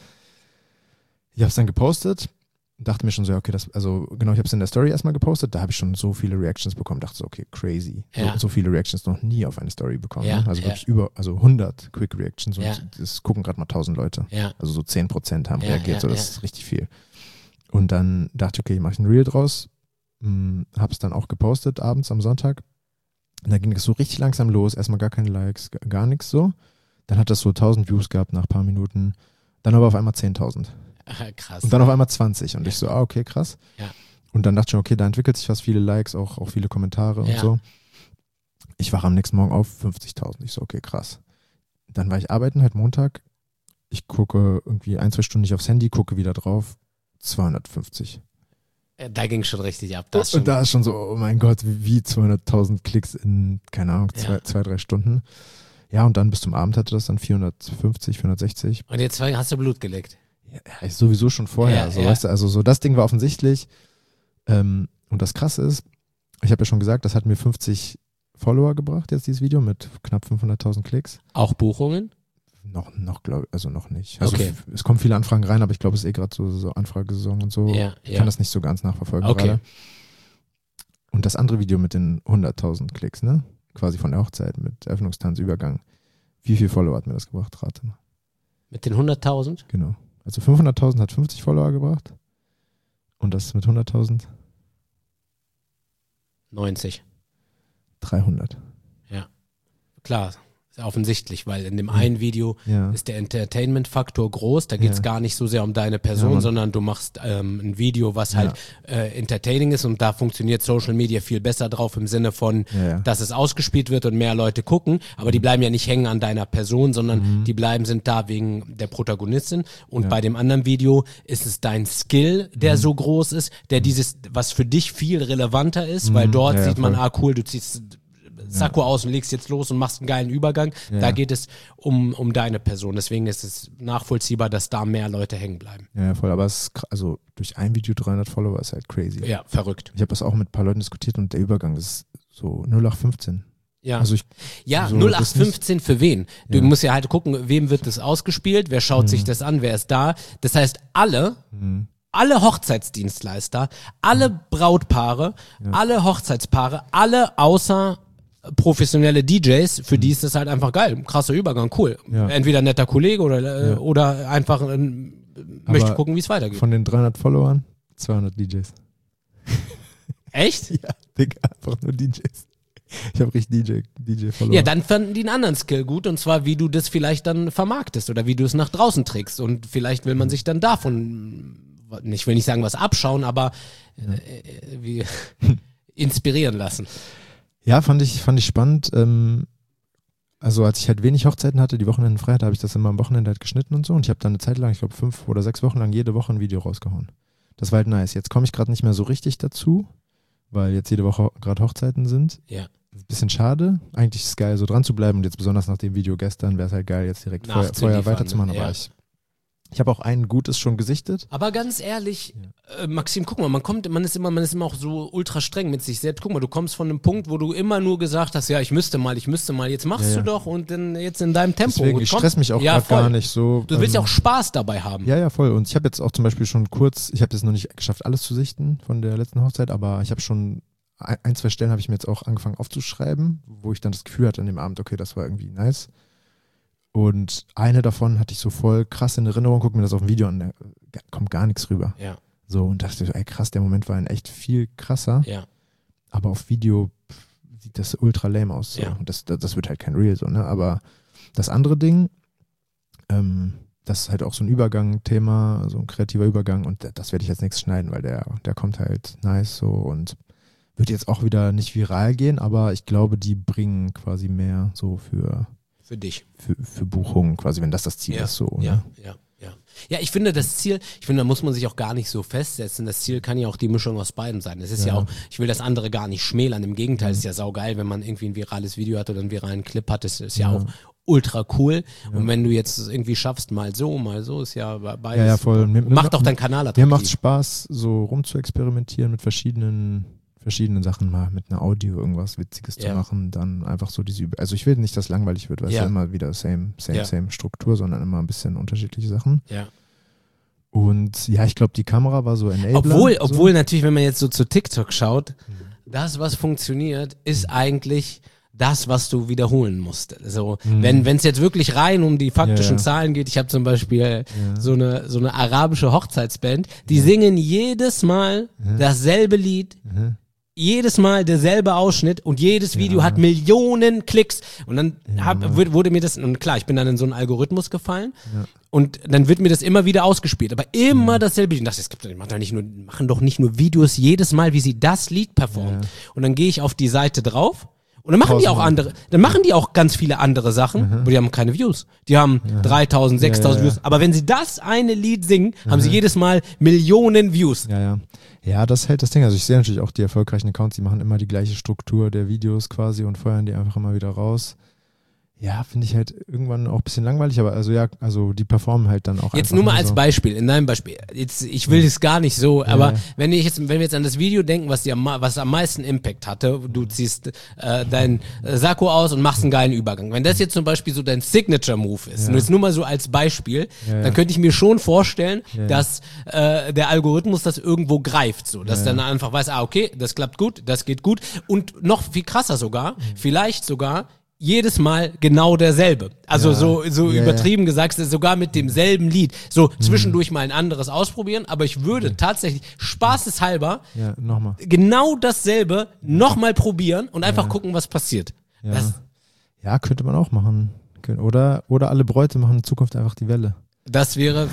ich habe es dann gepostet und dachte mir schon so, okay, das, also genau, ich habe es in der Story erstmal gepostet, da habe ich schon so viele Reactions bekommen, dachte so, okay, crazy. Ja. So, so viele Reactions noch nie auf eine Story bekommen. Ja, Ne? Also ja. wirklich über, also hundert Quick Reactions und Ja. das gucken gerade mal tausend Leute. Ja. Also so zehn Prozent haben Ja, reagiert, ja, so das ja. ist richtig viel. Und dann dachte ich, okay, mache ich ein Reel draus, hm, habe es dann auch gepostet abends am Sonntag. Und dann ging es so richtig langsam los, erstmal gar keine Likes, g- gar nichts so. Dann hat das so tausend Views gehabt nach ein paar Minuten, dann aber auf einmal zehntausend. Krass. Und dann auf einmal zwanzig. Und Ja. ich so, ah, okay, krass. Ja. Und dann dachte ich schon, okay, da entwickelt sich was, viele Likes, auch, auch viele Kommentare Ja. und so. Ich wache am nächsten Morgen auf, fünfzigtausend. Ich so, okay, krass. Dann war ich arbeiten, halt Montag. Ich gucke irgendwie ein, zwei Stunden nicht aufs Handy, gucke wieder drauf, zweihundertfünfzig. Da ging schon richtig ab. Das schon. Und da ist schon so, oh mein Gott, wie, wie zweihunderttausend Klicks in, keine Ahnung, zwei, Ja. zwei, drei Stunden. Ja, und dann bis zum Abend hatte das dann vierhundertfünfzig, vierhundertsechzig. Und jetzt hast du Blut geleckt. Ja, ich sowieso schon vorher. Ja, so, ja. Weißt du, also so das Ding war offensichtlich. Ähm, und das Krasse ist, ich habe ja schon gesagt, das hat mir fünfzig Follower gebracht, jetzt dieses Video mit knapp fünfhunderttausend Klicks. Auch Buchungen? Noch, noch glaube also noch nicht. Also Okay. f- es kommen viele Anfragen rein, aber ich glaube, es ist eh gerade so, so Anfragesaison und so. Ja, Ich ja. kann das nicht so ganz nachverfolgen Okay. gerade. Und das andere Video mit den hunderttausend Klicks, ne? Quasi von der Hochzeit mit Eröffnungstanzübergang. Wie viel Follower hat mir das gebracht? Rate mal. Mit den hunderttausend? Genau. Also fünfhunderttausend hat fünfzig Follower gebracht. Und das mit hunderttausend neunzig. dreihundert. Klar, ist ja offensichtlich, weil in dem einen Video Ja. ist der Entertainment-Faktor groß. Da geht es Ja. gar nicht so sehr um deine Ja, Person, Mann. sondern du machst ähm, ein Video, was halt äh, entertaining ist, und da funktioniert Social Media viel besser drauf im Sinne von, Ja, ja. dass es ausgespielt wird und mehr Leute gucken, aber die bleiben ja nicht hängen an deiner Person, sondern Mhm. die bleiben, sind da wegen der Protagonistin. Und Ja. bei dem anderen Video ist es dein Skill, der Mhm. so groß ist, der dieses, was für dich viel relevanter ist, weil Mhm. dort Ja, ja, sieht man, voll. ah cool, du ziehst Sakko aus und legst jetzt los und machst einen geilen Übergang. Ja. Da geht es um, um deine Person. Deswegen ist es nachvollziehbar, dass da mehr Leute hängen bleiben. Ja, ja, voll. Aber es ist, kr- also durch ein Video dreihundert Follower ist halt crazy. Ja, verrückt. Ich habe das auch mit ein paar Leuten diskutiert und der Übergang ist so null acht fünfzehn. Ja. Also ich, Ja, so, null das acht ist nicht- fünfzehn für wen? Du Ja. musst ja halt gucken, wem wird das ausgespielt, wer schaut sich das an, wer ist da. Das heißt, alle, Mhm. alle Hochzeitsdienstleister, alle Brautpaare, alle Hochzeitspaare, alle außer professionelle D Js, für die ist das halt einfach geil. Krasser Übergang, cool. Ja. Entweder ein netter Kollege oder, äh, Ja. oder einfach ein, möchte Aber gucken, wie es weitergeht. von den dreihundert Followern zweihundert D Js. Echt? Ja, Digga, einfach nur D Js. Ich habe richtig D J, D J-Follower. Ja, dann fanden die einen anderen Skill gut, und zwar, wie du das vielleicht dann vermarktest oder wie du es nach draußen trägst. Und vielleicht will man sich dann davon, ich will nicht sagen was abschauen, aber äh, wie inspirieren lassen. Ja, fand ich, fand ich spannend. Ähm, also als ich halt wenig Hochzeiten hatte, die Wochenenden frei hatte, habe ich das immer am Wochenende halt geschnitten und so. Und ich habe dann eine Zeit lang, ich glaube fünf oder sechs Wochen lang jede Woche ein Video rausgehauen. Das war halt nice. Jetzt komme ich gerade nicht mehr so richtig dazu, weil jetzt jede Woche gerade Hochzeiten sind. Ja. Ein bisschen schade. Eigentlich ist es geil, so dran zu bleiben. Und jetzt besonders nach dem Video gestern wäre es halt geil, jetzt direkt Feuer, Feuer weiterzumachen. Aber ja. ich, ich habe auch ein Gutes schon gesichtet. Aber ganz ehrlich, Ja. äh, Maxim, guck mal, man kommt, man ist immer, man ist immer auch so ultra streng mit sich selbst. Guck mal, du kommst von einem Punkt, wo du immer nur gesagt hast, ja, ich müsste mal, ich müsste mal. Jetzt machst Ja, ja. du doch und dann jetzt in deinem Tempo. Deswegen, ich Komm. stress mich auch Ja, gerade voll. gar nicht so. Du willst ja ähm, auch Spaß dabei haben. Ja, ja, voll. Und ich habe jetzt auch zum Beispiel schon kurz, ich habe jetzt noch nicht geschafft, alles zu sichten von der letzten Hochzeit, aber ich habe schon ein, ein, zwei Stellen habe ich mir jetzt auch angefangen aufzuschreiben, wo ich dann das Gefühl hatte an dem Abend, okay, das war irgendwie nice. Und eine davon hatte ich so voll krass in Erinnerung, guck mir das auf dem Video an, da kommt gar nichts rüber. Ja, So, und dachte, ey krass, der Moment war ein echt viel krasser, ja. aber auf Video pff, sieht das ultra lame aus. So. Ja. Und das, das, das wird halt kein Real so, ne? Aber das andere Ding, ähm, das ist halt auch so ein Übergang-Thema, so ein kreativer Übergang und das werde ich jetzt nichts schneiden, weil der, der kommt halt nice so und wird jetzt auch wieder nicht viral gehen, aber ich glaube, die bringen quasi mehr so für, Für dich. für, für Buchungen quasi, wenn das das Ziel Ja, ist so. ja, Ne? ja, ja. Ja, ich finde das Ziel, ich finde, da muss man sich auch gar nicht so festsetzen. Das Ziel kann ja auch die Mischung aus beidem sein. Es ist ja, Ja. auch, ich will das andere gar nicht schmälern. Im Gegenteil, es ist ja saugeil, wenn man irgendwie ein virales Video hat oder einen viralen Clip hat. Das ist ja, Ja. auch ultra cool. Und wenn du jetzt es irgendwie schaffst, mal so, mal so, ist ja beides. Ja, ja, voll. Mir, Macht auch deinen Kanal Mir attraktiv. macht Spaß, so rum zu experimentieren mit verschiedenen, verschiedenen Sachen, mal mit einer Audio irgendwas Witziges Ja. zu machen, dann einfach so diese, Üb- also ich will nicht, dass langweilig wird, weil es Ja. ja immer wieder same, same, Ja. same Struktur, sondern immer ein bisschen unterschiedliche Sachen. Ja. Und ja, ich glaube, die Kamera war so Enabler. Obwohl, so. obwohl natürlich, wenn man jetzt so zu TikTok schaut, das, was funktioniert, ist eigentlich das, was du wiederholen musst. So, wenn wenn es jetzt wirklich rein um die faktischen Ja, ja. Zahlen geht, ich habe zum Beispiel Ja. so eine so eine arabische Hochzeitsband, die singen jedes Mal dasselbe Lied. Mhm. Jedes Mal derselbe Ausschnitt und jedes Video Ja. hat Millionen Klicks. Und dann Ja. hab, wurde wurde mir das, und klar, ich bin dann in so einen Algorithmus gefallen Ja. und dann wird mir das immer wieder ausgespielt. Aber immer dasselbe Lied. Und dachte, es gibt, die machen doch nicht nur, machen doch nicht nur Videos jedes Mal, wie sie das Lied performen. Ja. Und dann gehe ich auf die Seite drauf. Und dann machen die auch Tausende. andere, dann machen die auch ganz viele andere Sachen, aber die haben keine Views. Die haben dreitausend, sechstausend Ja, ja, ja. Views. Aber wenn sie das eine Lied singen, haben sie jedes Mal Millionen Views. Ja, ja. Ja, das hält das Ding. Also ich sehe natürlich auch die erfolgreichen Accounts, die machen immer die gleiche Struktur der Videos quasi und feuern die einfach immer wieder raus. Ja, finde ich halt irgendwann auch ein bisschen langweilig, aber also ja, also die performen halt dann auch Jetzt einfach nur mal als so. Beispiel, in deinem Beispiel. Jetzt, ich will das gar nicht so, aber ja. wenn ich jetzt, wenn wir jetzt an das Video denken, was dir am, ma- was am meisten Impact hatte, du ziehst äh, dein äh, Sakko aus und machst einen geilen Übergang. Wenn das jetzt zum Beispiel so dein Signature-Move ist, Ja. und jetzt nur mal so als Beispiel, Ja, ja. dann könnte ich mir schon vorstellen, Ja, ja. dass äh, der Algorithmus das irgendwo greift, so, dass Ja, dann ja. einfach weiß, ah, okay, das klappt gut, das geht gut und noch viel krasser sogar, vielleicht sogar jedes Mal genau derselbe. Also Ja. so, so Ja, übertrieben gesagt, sogar mit demselben Lied. So zwischendurch mal ein anderes ausprobieren, aber ich würde tatsächlich spaßeshalber Ja, nochmal. genau dasselbe nochmal probieren und einfach gucken, was passiert. Ja. Das, ja, könnte man auch machen. Können- Oder, oder alle Bräute machen in Zukunft einfach die Welle. das wäre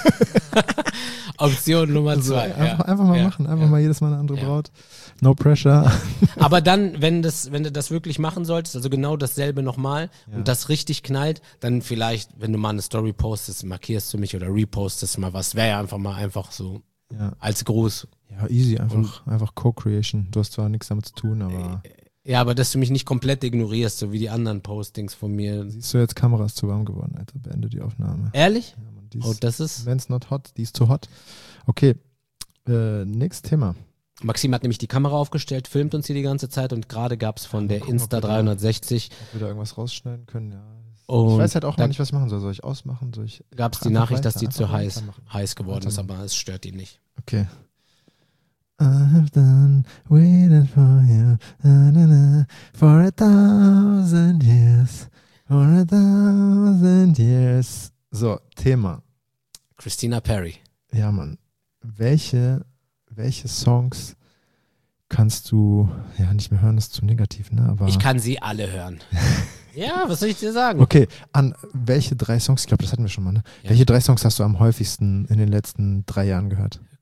Option Nummer zwei. Also einfach, ja. einfach mal ja. machen, einfach ja. mal jedes Mal eine andere Ja. Braut. No pressure. Aber dann, wenn das, wenn du das wirklich machen solltest, also genau dasselbe nochmal Ja. und das richtig knallt, dann vielleicht, wenn du mal eine Story postest, markierst du mich oder repostest mal was, wäre ja einfach mal einfach so Ja, als Gruß. ja easy, einfach, einfach Co-Creation. Du hast zwar nichts damit zu tun, aber Ja, aber dass du mich nicht komplett ignorierst, so wie die anderen Postings von mir. siehst du jetzt, Kamera ist zu warm geworden, Alter. Beende die Aufnahme. Ehrlich? Ja, Mann, die Oh, ist, das ist. wenn's not hot, die ist zu hot. Okay, äh, nächstes Thema. Maxim hat nämlich die Kamera aufgestellt, filmt uns hier die ganze Zeit und gerade gab es von der gucken, ob Insta wir da- dreihundertsechzig Ob wir da irgendwas rausschneiden können, ja. ich und weiß halt auch da noch nicht, was ich machen soll. Soll ich ausmachen? Soll ich gab es die einfach Nachricht, dass weiter, die zu einfach heiß, weitermachen? heiß geworden ist, Weitermachen. aber es stört ihn nicht. Okay. I have done waiting for you na, na, na, for a thousand years, for a thousand years. So, Thema. Christina Perry. Ja, Mann. Welche, welche Songs kannst du, ja, nicht mehr hören, das ist zu negativ, ne? Aber Ich kann sie alle hören. Ja, was soll ich dir sagen? okay, an welche drei Songs, ich glaube, das hatten wir schon mal, ne? Ja. Welche drei Songs hast du am häufigsten in den letzten drei Jahren gehört?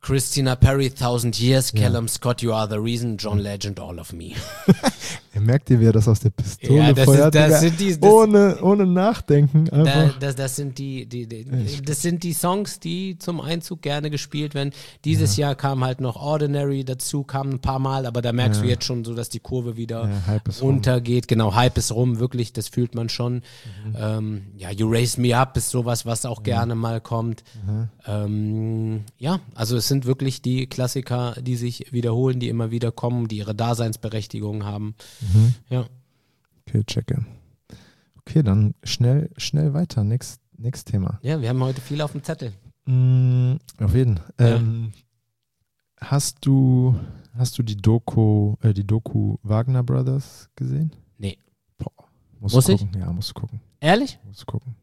Christina Perry, Thousand Years, Ja. Callum Scott, You Are the Reason, John Legend, All of Me. Ihr merkt ihr, wie er das aus der Pistole Ja, das feuert, ist- das Digga. sind die- das- ohne, ohne Nachdenken Da, einfach. das, das, sind die, die, die, das sind die Songs, die zum Einzug gerne gespielt werden. Dieses Jahr kam halt noch Ordinary dazu, kam ein paar Mal, aber da merkst Ja. du jetzt schon so, dass die Kurve wieder Ja, Hype ist rum. runtergeht. Genau, Hype ist rum, wirklich, das fühlt man schon. Mhm. Ähm, ja, You Raise Me Up ist sowas, was auch gerne mal kommt. Mhm. Ähm, ja, also es sind wirklich die Klassiker, die sich wiederholen, die immer wieder kommen, die ihre Daseinsberechtigung haben. Mhm. Ja. Okay, checke. Okay, dann schnell, schnell weiter. Nächst, nächstes Thema. Ja, wir haben heute viel auf dem Zettel. Mm, auf jeden. Ja. Ähm, hast du, hast du die Doku, äh, die Doku Wagner Brothers gesehen? Nee. Boah, musst Muss du ich? gucken. Ja, musst du gucken. Ehrlich? Musst du gucken.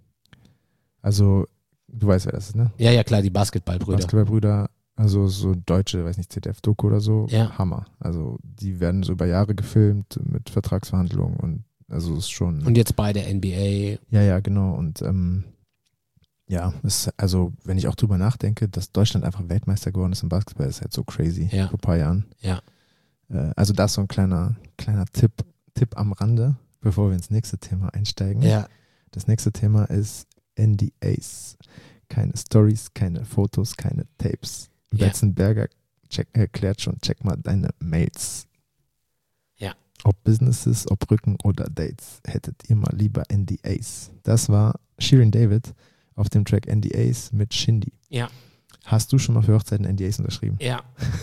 Also, du weißt, wer das ist, ne? Ja, ja, klar, die Basketballbrüder. Basketballbrüder, also so deutsche, weiß nicht, Z D F-Doku oder so, Ja. Hammer. Also die werden so über Jahre gefilmt mit Vertragsverhandlungen und also ist schon. Und jetzt bei der N B A. ja, ja, genau. Und ähm, ja, ist, also wenn ich auch drüber nachdenke, dass Deutschland einfach Weltmeister geworden ist im Basketball, ist halt so crazy Ja. vor ein paar Jahren. Ja. Äh, also das ist so ein kleiner, kleiner Tipp, Tipp am Rande, bevor wir ins nächste Thema einsteigen. Ja. Das nächste Thema ist N D As. Keine Stories, keine Fotos, keine Tapes. Ja. Betzenberger check, erklärt schon, check mal deine Mails. Ja. Ob Businesses, ob Rücken oder Dates, hättet ihr mal lieber N D As. Das war Shirin David auf dem Track N D As mit Shindy. Ja. Hast du schon mal für Hochzeiten N D As unterschrieben? Ja.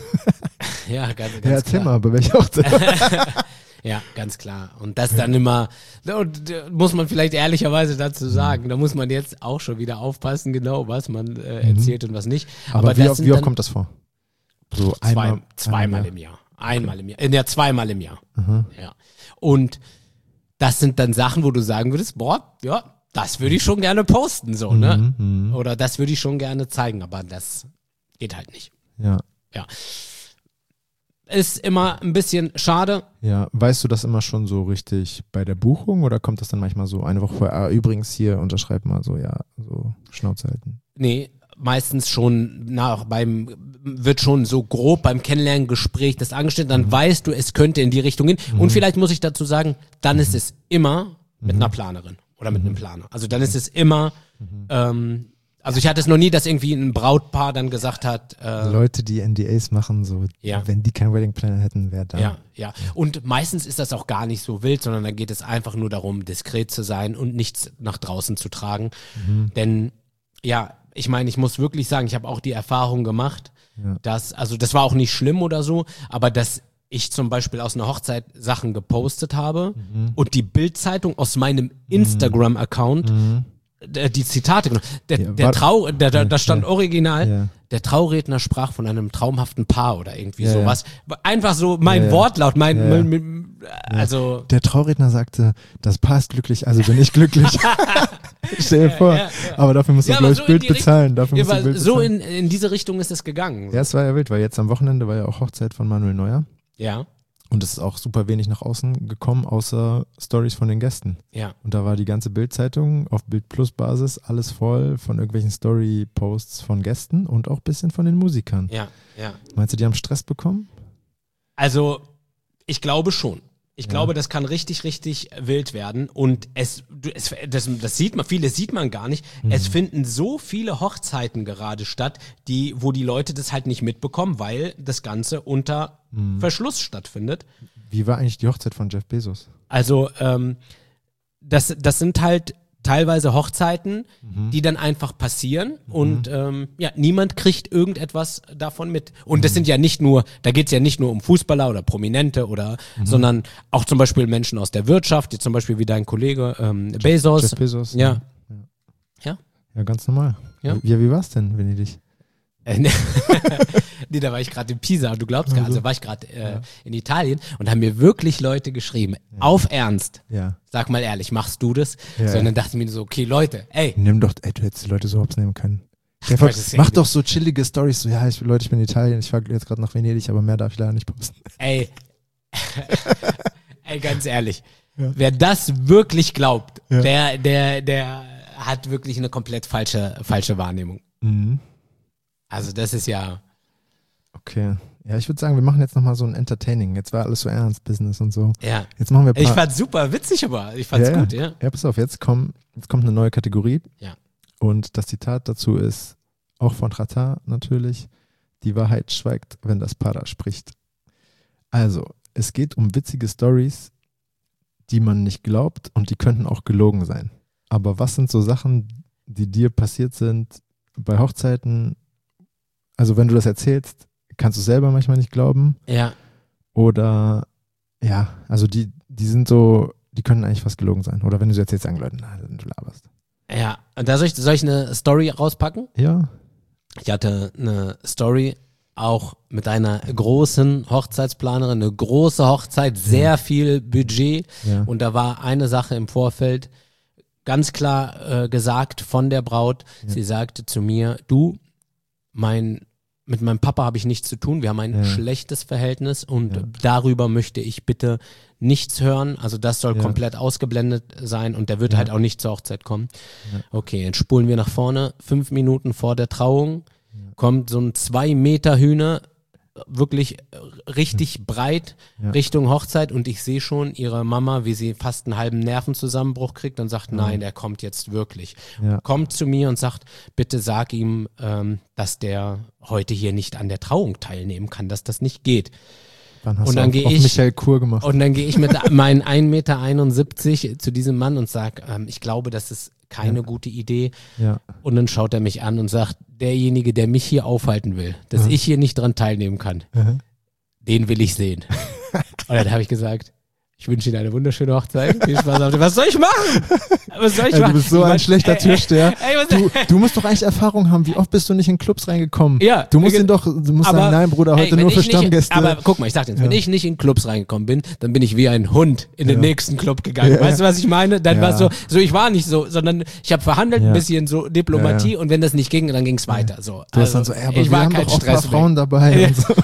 ja, ganz, ganz Ja, erzähl klar. mal, bei welcher Hochzeit? Ja, ganz klar. Und das dann immer, und, äh, muss man vielleicht ehrlicherweise dazu sagen, da muss man jetzt auch schon wieder aufpassen, genau, was man äh, erzählt und was nicht. Aber, Aber wie, das oft, sind wie oft dann kommt das vor? So zwei, einmal, zweimal einmal im Jahr. Einmal im Jahr. Äh, Ja, zweimal im Jahr. Aha. Ja. Und das sind dann Sachen, wo du sagen würdest, boah, ja, das würde ich schon gerne posten, so, ne? Mhm, mhm. Oder das würde ich schon gerne zeigen, aber das geht halt nicht. Ja. Ja. Ist immer ein bisschen schade. Ja, weißt du das immer schon so richtig bei der Buchung oder kommt das dann manchmal so eine Woche vorher? Ah, übrigens hier unterschreib mal so, ja, so Schnauze halten. Nee, meistens schon nach beim wird schon so grob beim Kennenlerngespräch das angestellt, dann weißt du, es könnte in die Richtung gehen. Und vielleicht muss ich dazu sagen, dann ist es immer mit einer Planerin oder mit einem Planer. Also dann ist es immer, ähm, also ich hatte es noch nie, dass irgendwie ein Brautpaar dann gesagt hat, äh, Leute, die N D As machen, so, Ja. wenn die keinen Wedding Planner hätten, wäre da. ja, ja. Und meistens ist das auch gar nicht so wild, sondern da geht es einfach nur darum, diskret zu sein und nichts nach draußen zu tragen. Denn ja, ich meine, ich muss wirklich sagen, ich habe auch die Erfahrung gemacht, Ja. dass, also das war auch nicht schlimm oder so, aber dass ich zum Beispiel aus einer Hochzeit Sachen gepostet habe und die Bild-Zeitung aus meinem Instagram-Account äh, die Zitate genommen. Der, Ja, der war- Trau, der, der, da stand Ja. original, Ja. der Trauredner sprach von einem traumhaften Paar oder irgendwie Ja, ja. sowas. Einfach so mein Ja, ja. Wortlaut, mein, Ja, ja. mein, mein also Der Trauredner sagte, das Paar ist glücklich, also bin ich glücklich. Stell dir vor. ja, ja. Aber dafür musst du, Ja, glaube aber ich, so in Bild die Richtung- bezahlen. Dafür ja, musst du aber Bild so bezahlen. in, in diese Richtung ist es gegangen. Ja, es war ja wild, weil jetzt am Wochenende war ja auch Hochzeit von Manuel Neuer. Ja, Und es ist auch super wenig nach außen gekommen, außer Stories von den Gästen. ja. Und da war die ganze Bild-Zeitung auf Bild-Plus-Basis alles voll von irgendwelchen Story-Posts von Gästen und auch ein bisschen von den Musikern. Ja, ja. Meinst du, die haben Stress bekommen? Also, ich glaube schon. Ich Ja. glaube, das kann richtig, richtig wild werden. Und es, du- es das, das sieht man, viele sieht man gar nicht. Mhm. Es finden so viele Hochzeiten gerade statt, die, wo die Leute das halt nicht mitbekommen, weil das Ganze unter Mhm. Verschluss stattfindet. Wie war eigentlich die Hochzeit von Jeff Bezos? Also, ähm, das, das sind halt teilweise Hochzeiten, Mhm. die dann einfach passieren und ähm, ja, niemand kriegt irgendetwas davon mit. Und das sind ja nicht nur, da geht's ja nicht nur um Fußballer oder Prominente oder, Mhm. sondern auch zum Beispiel Menschen aus der Wirtschaft, wie zum Beispiel wie dein Kollege ähm, Bezos. Jeff Bezos? Ja. Ja. Ja, ganz normal. Ja. Ja, wie war's denn, Venedig? Äh, ne. Nee, da war ich gerade in Pisa, du glaubst gar, also war ich gerade äh, in Italien und haben mir wirklich Leute geschrieben, auf Ernst, Ja. sag mal ehrlich, machst du das? Ja. Sondern dachte ich mir so, okay Leute, ey, Nimm doch, ey, du hättest die Leute so hops nehmen können. Stell dir vor, weiß es ja mach nicht. doch so chillige Stories, so, ja, ich, Leute, ich bin in Italien, ich fahre jetzt gerade nach Venedig, aber mehr darf ich leider nicht posten. ey, ey, ganz ehrlich, Ja. wer das wirklich glaubt, Ja. der, der, der hat wirklich eine komplett falsche, falsche Wahrnehmung. Mhm. Also das ist ja, Okay. Ja, ich würde sagen, wir machen jetzt nochmal so ein Entertaining. Jetzt war alles so ernst, Business und so. Ja. Jetzt machen wir ein paar, Ich fand's super witzig, aber ich fand's ja, gut, ja. Ja, pass auf, jetzt, komm, jetzt kommt eine neue Kategorie. Ja. Und das Zitat dazu ist, auch von Rata natürlich, die Wahrheit schweigt, wenn das Para spricht. Also, es geht um witzige Stories, die man nicht glaubt und die könnten auch gelogen sein. Aber was sind so Sachen, die dir passiert sind bei Hochzeiten? Also, wenn du das erzählst, kannst du selber manchmal nicht glauben. Ja. Oder, ja, also die, die sind so, die können eigentlich fast gelogen sein. Oder wenn du sie erzählst, sagen Leute, nein, du laberst. Ja, und da soll ich, soll ich eine Story rauspacken? Ja. Ich hatte eine Story auch mit einer großen Hochzeitsplanerin, eine große Hochzeit, sehr viel Budget. Ja. Und da war eine Sache im Vorfeld ganz klar äh, gesagt von der Braut. Ja. Sie sagte zu mir, du, mein mit meinem Papa habe ich nichts zu tun, wir haben ein Ja. schlechtes Verhältnis und Ja. darüber möchte ich bitte nichts hören, also das soll Ja. komplett ausgeblendet sein und der wird Ja. halt auch nicht zur Hochzeit kommen. Ja. Okay, jetzt spulen wir nach vorne, fünf Minuten vor der Trauung, kommt so ein zwei Meter Hühner, wirklich äh, richtig breit Ja. Richtung Hochzeit und ich sehe schon ihre Mama, wie sie fast einen halben Nervenzusammenbruch kriegt und sagt, nein, der kommt jetzt wirklich. Ja. Kommt zu mir und sagt, bitte sag ihm, ähm, dass der heute hier nicht an der Trauung teilnehmen kann, dass das nicht geht. Dann hast Und du dann auf, gehe auf ich- Michael Kur gemacht. Und dann gehe ich mit meinen ein Meter einundsiebzig zu diesem Mann und sage, ähm, ich glaube, das ist keine Ja. gute Idee. Ja. Und Und dann schaut er mich an und sagt, derjenige, der mich hier aufhalten will, dass Ja. ich hier nicht dran teilnehmen kann, Mhm. den will ich sehen. Und dann habe ich gesagt, ich wünsche Ihnen eine wunderschöne Hochzeit. Viel Spaß auf der- Was soll ich machen? Was soll ich Ey, machen? du bist so Ich ein mein, schlechter ey, Türsteher. Ey, was, Du, du musst doch eigentlich Erfahrung haben. Wie oft bist du nicht in Clubs reingekommen? Ja, Du musst ge- ihn doch, du musst aber- sagen, nein, Bruder, ey, heute wenn nur für ich nicht- Stammgäste. Aber guck mal, ich sag dir jetzt, wenn Ja. ich nicht in Clubs reingekommen bin, dann bin ich wie ein Hund in den Ja. nächsten Club gegangen. Ja. Weißt du, was ich meine? Dann Ja. war so, so ich war nicht so, sondern ich habe verhandelt, Ja. ein bisschen so Diplomatie Ja, und wenn das nicht ging, dann ging es weiter. So. du hast Also, dann so, ey, aber ich wir war haben kein doch auch ein paar Stress. Frauen dabei. Ja. Und so.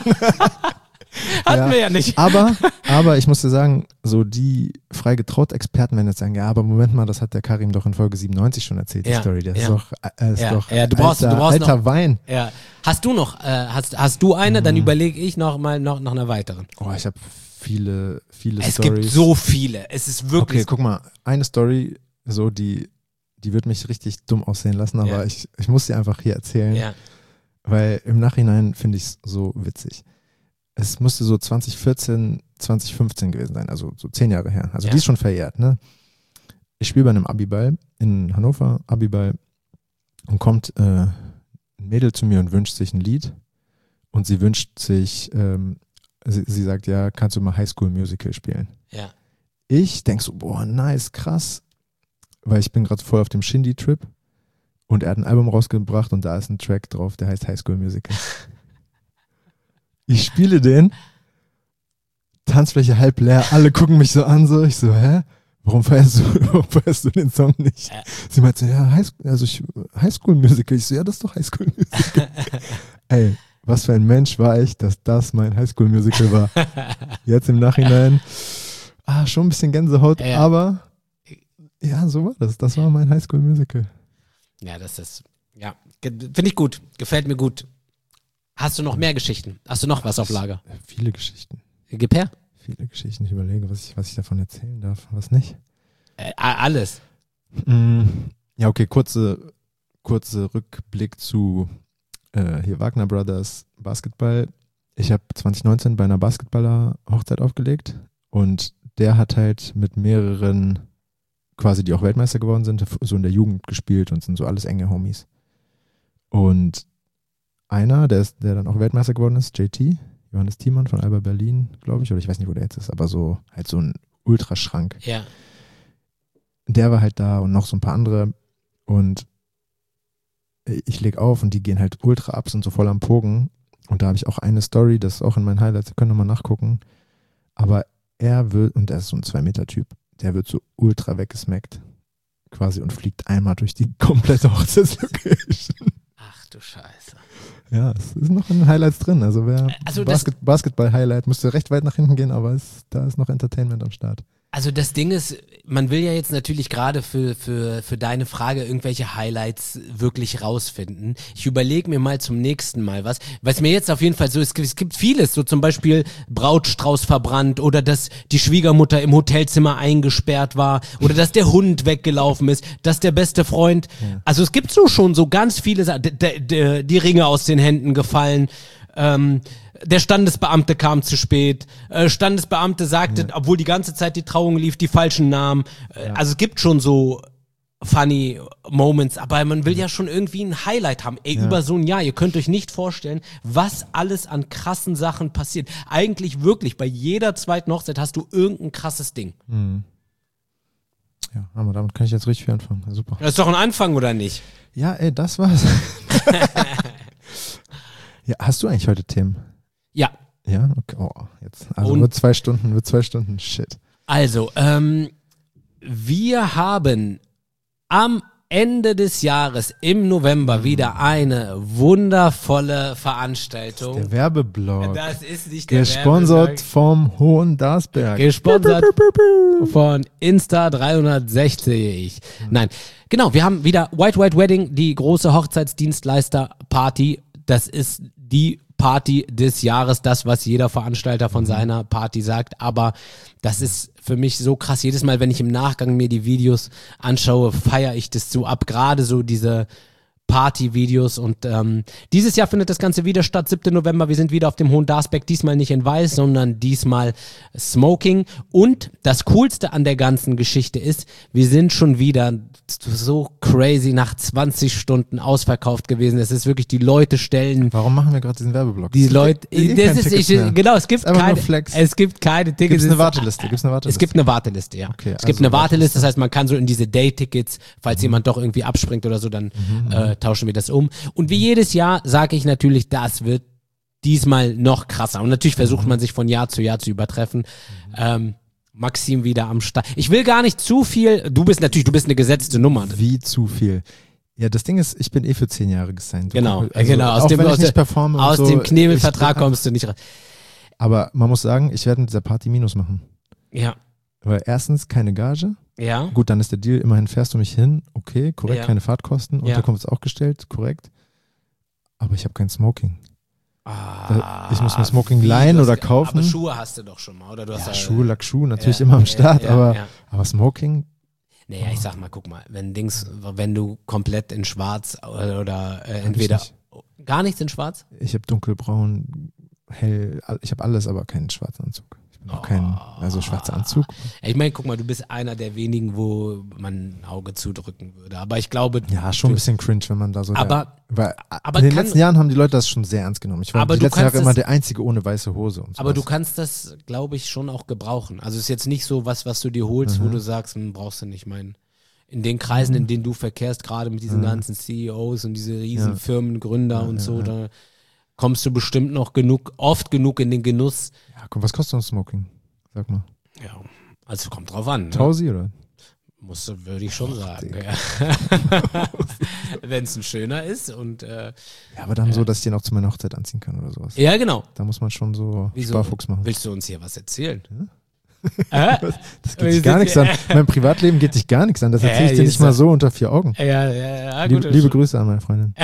Hatten Ja. wir ja nicht. Aber, aber ich muss dir sagen, so die frei getraut Experten werden jetzt sagen, ja, aber Moment mal, das hat der Karim doch in Folge siebenundneunzig schon erzählt, die Ja, Story. Das ja. ist doch, äh, ist Ja, doch ja, du brauchst- alter, du brauchst alter noch- Wein. Ja. Hast du noch, äh, hast, hast du eine, Mhm. dann überlege ich noch mal noch nach einer weiteren. Oh, ich habe viele, viele Es Stories. gibt so viele. Es ist wirklich. Okay, guck mal, eine Story, so die, die wird mich richtig dumm aussehen lassen, aber Ja. ich, ich muss sie einfach hier erzählen, ja. weil im Nachhinein finde ich es so witzig. Es musste so zwanzig vierzehn, zwanzig fünfzehn gewesen sein, also so zehn Jahre her. Also Ja. die ist schon verjährt, ne? Ich spiele bei einem Abiball in Hannover, Abiball, und kommt äh, ein Mädel zu mir und wünscht sich ein Lied und sie wünscht sich, ähm, sie, sie sagt, ja, kannst du mal High School Musical spielen? Ja. Ich denke so, boah, nice, krass, weil ich bin gerade voll auf dem Shindy-Trip und er hat ein Album rausgebracht und da ist ein Track drauf, der heißt High School Musical. Ich spiele den, Tanzfläche halb leer, alle gucken mich so an, so, ich so, hä? Warum feierst du, warum feierst du den Song nicht? Ja. Sie meinte so, ja, High, also ich, High School Musical. Ich so, ja, das ist doch High School Musical. Ey, was für ein Mensch war ich, dass das mein High School Musical war. Jetzt im Nachhinein, ah, schon ein bisschen Gänsehaut, Ja. aber ja, so war das. Das war mein High School Musical. Ja, das ist, ja, ge- finde ich gut. Gefällt mir gut. Hast du noch mehr Geschichten? Hast du noch was auf Lager? Viele Geschichten. Gib her. Viele Geschichten. Ich überlege, was ich, was ich davon erzählen darf, was nicht. Äh, a- alles. Mm, Ja, okay, kurze, kurze Rückblick zu äh, hier Wagner Brothers Basketball. Ich habe zwanzig neunzehn bei einer Basketballer-Hochzeit aufgelegt und der hat halt mit mehreren, quasi die auch Weltmeister geworden sind, so in der Jugend gespielt und sind so alles enge Homies. Und einer, der, ist, der dann auch Weltmeister geworden ist, J T, Johannes Thiemann von Alba Berlin, glaube ich, oder ich weiß nicht, wo der jetzt ist, aber so halt so ein Ultraschrank. Ja. Der war halt da und noch so ein paar andere und ich leg auf und die gehen halt ultra ab, sind so voll am Pogen und da habe ich auch eine Story, das ist auch in meinen Highlights, ihr könnt nochmal nachgucken, aber er wird, und er ist so ein zwei Meter Typ, der wird so ultra weggesmackt quasi und fliegt einmal durch die komplette Hochzeitslocation. Ach du Scheiße. Ja, es ist noch in den Highlights drin, also wer Also das- Basket, Basketball-Highlight müsste recht weit nach hinten gehen, aber es, da ist noch Entertainment am Start. Also das Ding ist, man will ja jetzt natürlich gerade für, für, für deine Frage irgendwelche Highlights wirklich rausfinden. Ich überlege mir mal zum nächsten Mal was, weil es mir jetzt auf jeden Fall so ist, es gibt vieles, so zum Beispiel Brautstrauß verbrannt oder dass die Schwiegermutter im Hotelzimmer eingesperrt war oder dass der Hund weggelaufen ist, dass der beste Freund, ja. also es gibt so schon so ganz viele Sachen, d- d- d- die Ringe aus den Händen gefallen, ähm, der Standesbeamte kam zu spät, äh, Standesbeamte sagte, ja. obwohl die ganze Zeit die Trauung lief, die falschen Namen. Äh, ja. Also es gibt schon so funny Moments, aber man will ja schon irgendwie ein Highlight haben. Ey, ja. über so ein Jahr, ihr könnt euch nicht vorstellen, was alles an krassen Sachen passiert. Eigentlich wirklich, bei jeder zweiten Hochzeit hast du irgendein krasses Ding. Mhm. Ja, aber damit kann ich jetzt richtig viel anfangen. Ja, super. Das ist doch ein Anfang, oder nicht? Ja, ey, das war's. Ja, hast du eigentlich heute Themen? Ja. Ja, okay. Oh, jetzt. Also Und wird zwei Stunden, wird zwei Stunden, shit. Also, ähm, wir haben am Ende des Jahres im November wieder eine wundervolle Veranstaltung. Der Werbeblock. Das ist nicht der Gesponsert Werbeblock. vom Hohen Darsberg. Gesponsert von Insta dreihundertsechzig. Nein, genau, wir haben wieder White White Wedding, die große Hochzeitsdienstleister-Party. Das ist die Party des Jahres, das, was jeder Veranstalter von seiner Party sagt, aber das ist für mich so krass. Jedes Mal, wenn ich im Nachgang mir die Videos anschaue, feiere ich das so ab, gerade so diese Party-Videos und ähm, dieses Jahr findet das Ganze wieder statt, siebten November, wir sind wieder auf dem Hohen Darsberg, diesmal nicht in weiß, sondern diesmal Smoking und das Coolste an der ganzen Geschichte ist, wir sind schon wieder so crazy nach zwanzig Stunden ausverkauft gewesen, es ist wirklich, die Leute stellen... Warum machen wir gerade diesen Werbeblock? Die Leute, das ist, ich, genau, es gibt keine, es gibt keine Tickets. Gibt es eine Warteliste? Gibt's eine Warteliste? Es gibt eine Warteliste, ja. Okay, es gibt also eine Warteliste, das heißt, man kann so in diese Day-Tickets, falls mhm. jemand doch irgendwie abspringt oder so, dann mhm. äh, tauschen wir das um. Und wie jedes Jahr sage ich natürlich, das wird diesmal noch krasser. Und natürlich versucht man sich von Jahr zu Jahr zu übertreffen. Mhm. Ähm, Maxim wieder am Start. Ich will gar nicht zu viel, du bist natürlich, du bist eine gesetzte Nummer. Wie zu viel? Ja, das Ding ist, ich bin eh für zehn Jahre gesigned. Genau, also, genau. Aus auch dem, wenn aus ich nicht der, performe aus so, dem Knebelvertrag kommst du nicht rein. Aber man muss sagen, ich werde mit dieser Party Minus machen. Ja. Weil erstens keine Gage. Ja. Gut, dann ist der Deal, immerhin fährst du mich hin. Okay, korrekt, Ja. keine Fahrtkosten. Ja. Unterkunft ist auch gestellt, korrekt. Aber ich habe kein Smoking. Ah, ich muss mir Smoking wie, leihen hast, oder kaufen. Aber Schuhe hast du doch schon mal, oder? Du hast Ja, ja, Schuhe, Lackschuhe, natürlich ja, immer am ja, Start, ja, aber, ja. aber Smoking. Naja, ich sag mal, guck mal, wenn Dings, wenn du komplett in Schwarz oder, oder äh, Hab entweder ich nicht. gar nichts in Schwarz? Ich habe dunkelbraun, hell, ich habe alles, aber keinen schwarzen Anzug. Ich bin auch kein, also schwarzer Anzug. Ich meine, guck mal, du bist einer der wenigen, wo man ein Auge zudrücken würde. Aber ich glaube, Ja, schon ein du, bisschen cringe, wenn man da so. Aber- der, weil aber in den kann- letzten Jahren haben die Leute das schon sehr ernst genommen. Ich war Aber die du letzten Jahre kannst immer es- der Einzige ohne weiße Hose. Und aber sowas. du kannst das, glaube ich, schon auch gebrauchen. Also es ist jetzt nicht so was, was du dir holst, Mhm. wo du sagst, hm, brauchst du nicht meinen. In den Kreisen, in denen du verkehrst, gerade mit diesen Mhm. ganzen C E Os und diese riesen Ja. Firmengründer Ja, und ja, so, ja. da kommst du bestimmt noch genug, oft genug in den Genuss. Ja, komm, was kostet so ein Smoking? Sag mal. Ja, also kommt drauf an. Ne? Tausi oder? Musst du, würde ich schon sagen. Digga. Ja. Wenn es ein schöner ist und äh, Ja, aber dann so, dass ich den auch zu meiner Hochzeit anziehen kann oder sowas. ja, genau. Da muss man schon so Wieso? Sparfuchs machen. Willst du uns hier was erzählen? Ja? Äh? Das Wir geht dich sind gar nichts hier- an. Mein Privatleben geht dich gar nichts an. Das Ja, erzähle ich dir hier nicht ist mal das- so unter vier Augen. Ja, ja, ja, Liebe, gut. liebe Grüße an meine Freundin.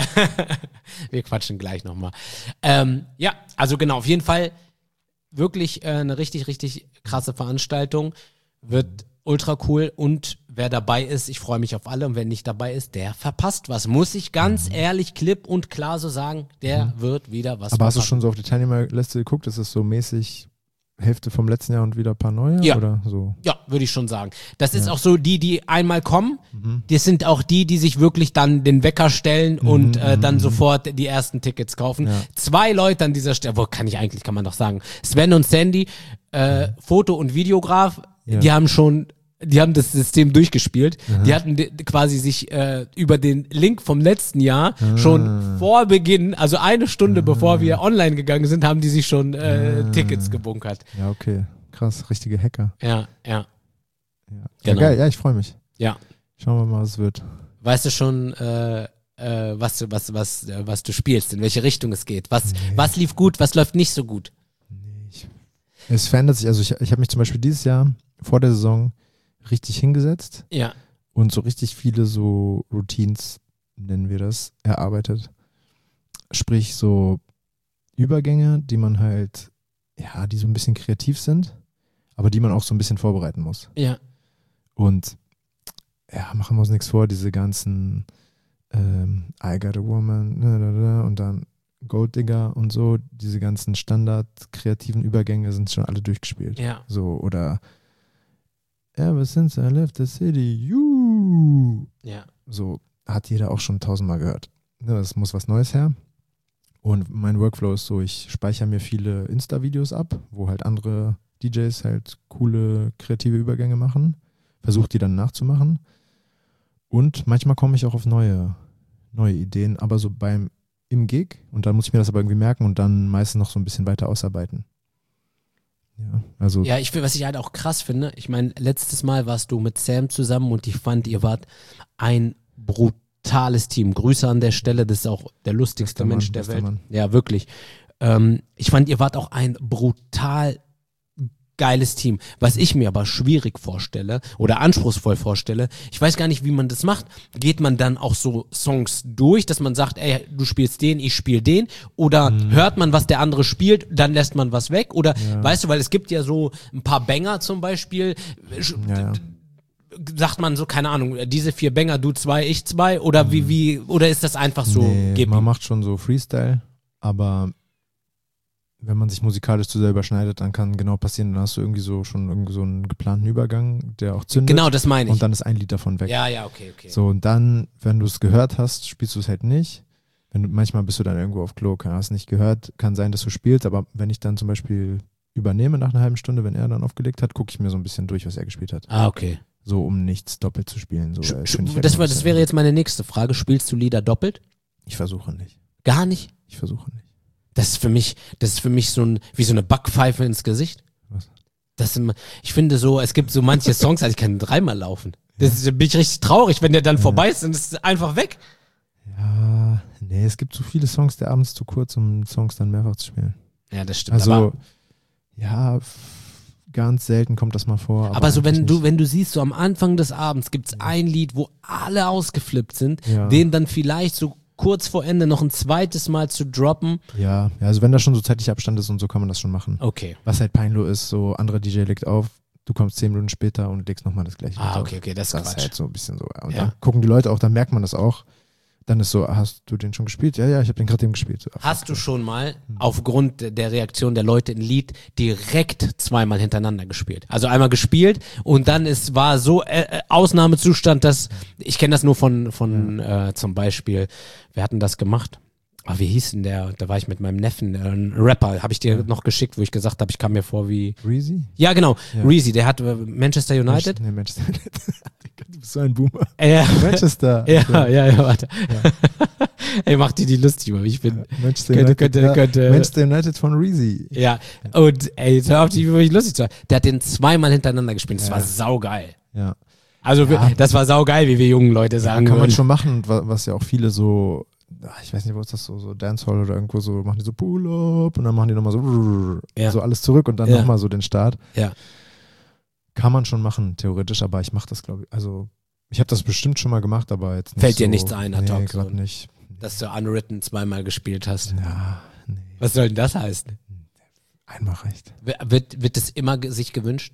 Wir quatschen gleich nochmal. Ähm, ja, also genau, auf jeden Fall wirklich äh, eine richtig, richtig krasse Veranstaltung. Wird ultra cool und wer dabei ist, ich freue mich auf alle und wer nicht dabei ist, der verpasst was. Muss ich ganz ehrlich, klipp und klar so sagen, der wird wieder was Aber hast du verpassen. schon so auf die Teilnehmerliste geguckt? Ist es so mäßig Hälfte vom letzten Jahr und wieder ein paar neue? Ja. Oder so? Ja, würde ich schon sagen. Das ist Ja. auch so die, die einmal kommen. Mhm. Das sind auch die, die sich wirklich dann den Wecker stellen und äh, dann sofort die ersten Tickets kaufen. Ja. Zwei Leute an dieser Stelle, wo kann ich eigentlich, kann man doch sagen, Sven und Sandy, äh, Foto- und Videograf, Ja. die haben schon, die haben das System durchgespielt. Die hatten di- quasi sich äh, über den Link vom letzten Jahr schon vor Beginn, also eine Stunde bevor wir online gegangen sind, haben die sich schon äh, Ah. Tickets gebunkert. Ja, okay. Krass, richtige Hacker. Ja, ja, Ja, Genau. ja geil. Ja, ich freue mich. ja. Schauen wir mal, was es wird. Weißt du schon, äh, äh, was du, was, was, äh, was du spielst, in welche Richtung es geht? Was, Nee. was lief gut, was läuft nicht so gut? Es verändert sich. Also ich, ich habe mich zum Beispiel dieses Jahr vor der Saison richtig hingesetzt Ja. und so richtig viele so Routines, nennen wir das, erarbeitet. Sprich so Übergänge, die man halt, ja, die so ein bisschen kreativ sind, aber die man auch so ein bisschen vorbereiten muss. Ja. Und ja, machen wir uns nichts vor, diese ganzen ähm, I Got a Woman ne, ne, ne, und dann Gold Digger und so, diese ganzen Standard-kreativen Übergänge sind schon alle durchgespielt. Ja. So, oder Ever since I left the city, you. Ja. So, hat jeder auch schon tausendmal gehört. Ne, es muss was Neues her. Und mein Workflow ist so, ich speichere mir viele Insta-Videos ab, wo halt andere D Js halt coole, kreative Übergänge machen. Versuche die dann nachzumachen. Und manchmal komme ich auch auf neue, neue Ideen, aber so beim im Gig. Und dann muss ich mir das aber irgendwie merken und dann meistens noch so ein bisschen weiter ausarbeiten. Ja, also. Ja, ich, was ich halt auch krass finde, ich meine, letztes Mal warst du mit Sam zusammen und ich fand, ihr wart ein brutales Team. Grüße an der Stelle, das ist auch der lustigste Bester Mann, Mensch der bester Welt. Mann. Ja, wirklich. Ähm, ich fand, ihr wart auch ein brutal geiles Team. Was ich mir aber schwierig vorstelle oder anspruchsvoll vorstelle, ich weiß gar nicht, wie man das macht. Geht man dann auch so Songs durch, dass man sagt, ey, du spielst den, ich spiele den? Oder Mhm. hört man, was der andere spielt, dann lässt man was weg? Oder, Ja. weißt du, weil es gibt ja so ein paar Banger zum Beispiel, Ja, ja. sagt man so, keine Ahnung, diese vier Banger, du zwei, ich zwei? Oder wie, wie, oder ist das einfach so, Nee, gib man ihm? macht schon so Freestyle, aber wenn man sich musikalisch zu sehr überschneidet, dann kann genau passieren, dann hast du irgendwie so schon irgendwie so einen geplanten Übergang, der auch zündet. Genau, das meine ich. Und dann ist ein Lied davon weg. Ja, ja, okay, okay. So, und dann, wenn du es gehört hast, spielst du es halt nicht. Wenn du, manchmal bist du dann irgendwo auf Klo, hast es nicht gehört, kann sein, dass du spielst, aber wenn ich dann zum Beispiel übernehme nach einer halben Stunde, wenn er dann aufgelegt hat, gucke ich mir so ein bisschen durch, was er gespielt hat. Ah, okay. So, um nichts doppelt zu spielen. So, Sch- äh, sch- find ich halt das, ein war, das bisschen- wäre jetzt meine nächste Frage. Spielst du Lieder doppelt? Ich versuche nicht. Gar nicht? Ich versuche nicht. Das ist für mich, das ist für mich so ein, wie so eine Backpfeife ins Gesicht. Was? Das sind, ich finde so, es gibt so manche Songs, also ich kann dreimal laufen. Das ist, da bin ich richtig traurig, wenn der dann vorbei ist und es ist einfach weg. Ja, nee, es gibt so viele Songs, der Abend ist zu kurz, um Songs dann mehrfach zu spielen. Ja, das stimmt. Also, aber, ja, f- ganz selten kommt das mal vor. Aber, aber so, wenn eigentlich du, nicht. wenn du siehst, so am Anfang des Abends gibt's ein Lied, wo alle ausgeflippt sind, Ja. den dann vielleicht so kurz vor Ende noch ein zweites Mal zu droppen. Ja, ja, also wenn da schon so zeitlicher Abstand ist und so, kann man das schon machen. Okay. Was halt peinlich ist, so anderer D J legt auf, du kommst zehn Minuten später und legst nochmal das gleiche. Ah, Lied okay, auf. okay, das ist Das ist Quatsch. halt so ein bisschen so. Und Ja. dann gucken die Leute auch, dann merkt man das auch. Dann ist so, hast du den schon gespielt? Ja, ja, ich habe den gerade eben gespielt. So, ach, Hast du fuck. schon mal aufgrund der Reaktion der Leute ein Lied direkt zweimal hintereinander gespielt? Also einmal gespielt und dann es war so äh, äh, Ausnahmezustand, dass ich kenne das nur von von äh, zum Beispiel, wir hatten das gemacht. Ah, wie hieß denn der? Da war ich mit meinem Neffen, äh, ein Rapper, habe ich dir Ja. noch geschickt, wo ich gesagt habe, ich kam mir vor wie Reezy? ja genau, Ja. Reezy, der hat äh, Manchester United. Nee, Manchester United. Du bist so ein Boomer. Ja, Manchester. ja, ja, ja, warte. Ja. Ey, mach dir die lustig, aber ich bin Manchester Könnte- United. könnte- ja. könnte- Manchester United von Reezy. ja, und ey, jetzt hör auf, die wirklich lustig zu sein. Der hat den zweimal hintereinander gespielt. Das Ja. war saugeil. Ja. Also, Ja. wir- das war saugeil, wie wir jungen Leute sagen Kann man würden. schon machen, und wa- was ja auch viele so, ach, ich weiß nicht, wo ist das so, so Dancehall oder irgendwo so, machen die so Pull-Up und dann machen die nochmal so, Ja. so alles zurück und dann Ja. nochmal so den Start. Ja. Kann man schon machen, theoretisch, aber ich mache das, glaube ich, also ich habe das bestimmt schon mal gemacht, aber jetzt nicht Fällt so, dir nichts ein, ad nee, hoc, gerade so. nicht. Dass du Unwritten zweimal gespielt hast. Ja, nee, Was soll denn das heißen? einmal reicht. W- Wird, wird das immer ge- sich gewünscht?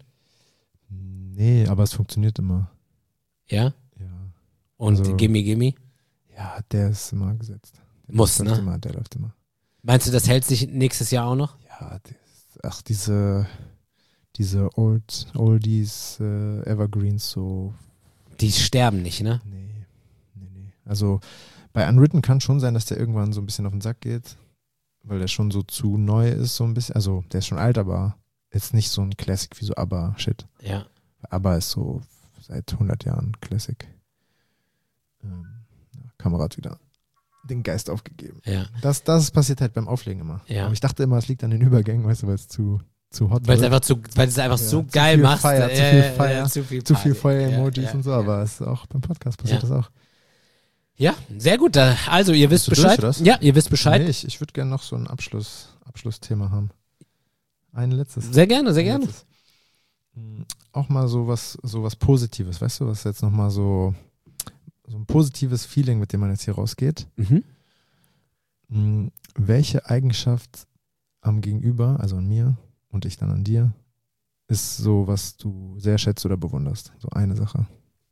Nee, aber es funktioniert immer. Ja? Ja, Und Also- Gimme Gimme? ja der ist immer gesetzt. Der Muss, läuft ne? Immer, der läuft immer. Meinst du, das hält sich nächstes Jahr auch noch? Ja, das, ach, diese, diese Old, Oldies, äh, Evergreens, so, Die sterben nicht, ne? nee, nee, nee. Also bei Unwritten kann schon sein, dass der irgendwann so ein bisschen auf den Sack geht, weil der schon so zu neu ist, so ein bisschen. Also der ist schon alt, aber ist nicht so ein Classic wie so ABBA-Shit. Ja. ABBA ist so seit hundert Jahren Classic. Ähm, ja, Kamerad wieder den Geist aufgegeben. Ja. Das, das passiert halt beim Auflegen immer. Ja. Aber ich dachte immer, es liegt an den Übergängen, weißt du, weil es zu, zu hot Weil es wird. einfach zu, weil es einfach Ja, so zu geil viel machst. Feier, zu Ja, viel ja, ja, Feier, zu viel, zu viel Party. Feuer-Emojis Ja, ja, und so, ja. aber es ist auch beim Podcast passiert Ja. das auch. Ja, sehr gut. Da- Also, ihr wisst Bist du Bescheid. durch, oder was? Ja, ihr wisst Bescheid. Nee, ich ich würde gerne noch so ein Abschluss, Abschlussthema haben. Ein letztes. Sehr gerne, sehr Ein gerne. letztes. Auch mal so was, so was Positives, weißt du, was jetzt nochmal so, so ein positives Feeling, mit dem man jetzt hier rausgeht. Mhm. Hm, welche Eigenschaft am Gegenüber, also an mir und ich dann an dir, ist so, was du sehr schätzt oder bewunderst? So eine Sache.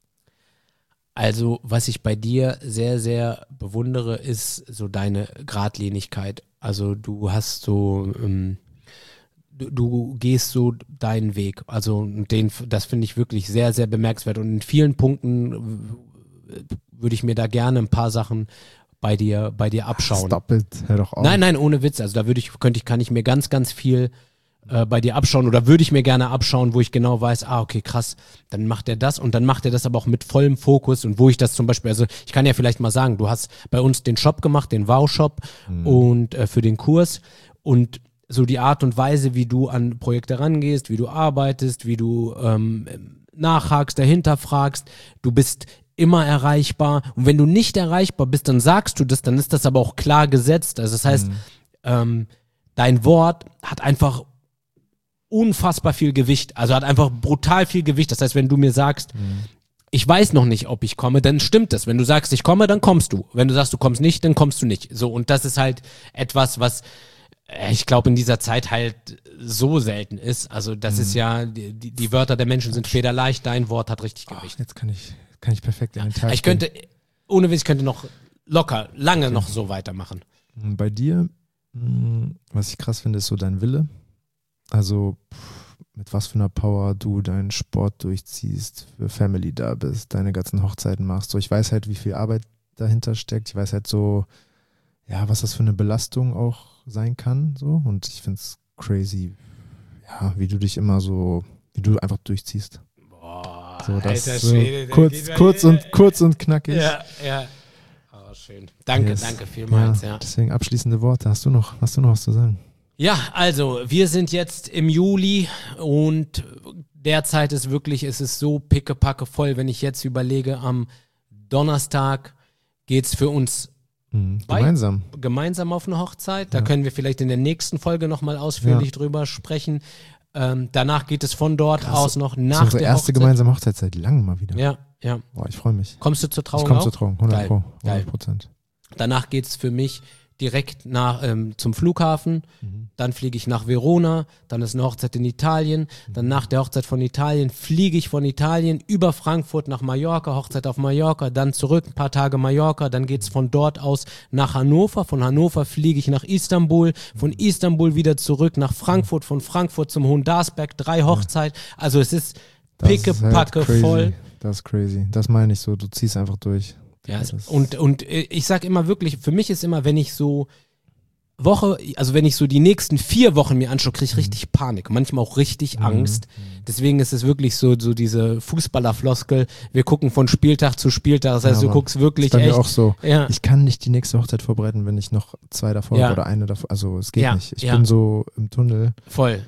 Also, was ich bei dir sehr, sehr bewundere, ist so deine Geradlinigkeit. Also, du hast so, ähm, du, du gehst so deinen Weg. Also, den, das finde ich wirklich sehr, sehr bemerkenswert. Und in vielen Punkten würde ich mir da gerne ein paar Sachen bei dir, bei dir abschauen. Stop it, hör doch auf. Nein, nein, ohne Witz. Also, da würde ich, könnte ich, kann ich mir ganz, ganz viel äh, bei dir abschauen oder würde ich mir gerne abschauen, wo ich genau weiß, ah, okay, krass, dann macht er das und dann macht er das aber auch mit vollem Fokus und wo ich das zum Beispiel, also ich kann ja vielleicht mal sagen, du hast bei uns den Shop gemacht, den Wow-Shop mhm. und äh, für den Kurs und so die Art und Weise, wie du an Projekte rangehst, wie du arbeitest, wie du ähm, nachhakst, dahinter fragst, du bist immer erreichbar und wenn du nicht erreichbar bist, dann sagst du das, dann ist das aber auch klar gesetzt, also das heißt, mhm. ähm, dein Wort hat einfach unfassbar viel Gewicht, also hat einfach brutal viel Gewicht. Das heißt, wenn du mir sagst, mhm. ich weiß noch nicht, ob ich komme, dann stimmt das. Wenn du sagst, ich komme, dann kommst du. Wenn du sagst, du kommst nicht, dann kommst du nicht. So, und das ist halt etwas, was ich glaube in dieser Zeit halt so selten ist. Also das mhm. ist ja, die, die Wörter der Menschen sind federleicht, dein Wort hat richtig Gewicht. Ach, jetzt kann ich, kann ich perfekt in den Tag Ich könnte, ohne Witz, ich könnte noch locker, lange okay. noch so weitermachen. Bei dir, was ich krass finde, ist so dein Wille. Also mit was für einer Power du deinen Sport durchziehst, für Family da bist, deine ganzen Hochzeiten machst. So, ich weiß halt, wie viel Arbeit dahinter steckt. Ich weiß halt so, ja, was das für eine Belastung auch sein kann. So. Und ich finde es crazy, ja, wie du dich immer so, wie du einfach durchziehst. Boah, so, das Alter, so Schwede, kurz, kurz und kurz und knackig. Ja, ja. Oh, schön. Danke, yes. danke vielmals. Ja, ja. Deswegen abschließende Worte. Hast du noch, hast du noch was zu sagen? Ja, also wir sind jetzt im Juli und derzeit ist wirklich, es ist so pickepacke voll, wenn ich jetzt überlege, am Donnerstag geht's für uns mhm, gemeinsam. Bei, gemeinsam auf eine Hochzeit. Da ja. können wir vielleicht in der nächsten Folge nochmal ausführlich ja. drüber sprechen. Ähm, danach geht es von dort Krass. aus noch nach das ist unsere der erste Hochzeit. gemeinsame Hochzeit seit langem mal wieder. Ja, ja. Boah, ich freue mich. Kommst du zur Trauung Ich komme auch? zur Trauung, hundert Pro, hundert Prozent. Danach geht's für mich direkt nach, ähm, zum Flughafen, mhm. dann fliege ich nach Verona, dann ist eine Hochzeit in Italien, mhm. dann nach der Hochzeit von Italien fliege ich von Italien über Frankfurt nach Mallorca, Hochzeit auf Mallorca, dann zurück, ein paar Tage Mallorca, dann geht's von dort aus nach Hannover, von Hannover fliege ich nach Istanbul, von Istanbul wieder zurück nach Frankfurt, von Frankfurt zum Hohendarsberg, drei Hochzeiten, also es ist pickepacke halt voll. Das ist crazy, das meine ich so, du ziehst einfach durch. Ja, und, und ich sag immer wirklich, für mich ist immer, wenn ich so Woche, also wenn ich so die nächsten vier Wochen mir anschaue, kriege ich richtig Panik, manchmal auch richtig mhm. Angst. Deswegen ist es wirklich so, so diese Fußballerfloskel, wir gucken von Spieltag zu Spieltag, das heißt, ja, du guckst wirklich ist bei echt. Mir auch so. Ja. Ich kann nicht die nächste Hochzeit vorbereiten, wenn ich noch zwei davor ja. habe oder eine davor, also es geht ja. nicht. Ich ja. bin so im Tunnel. Voll.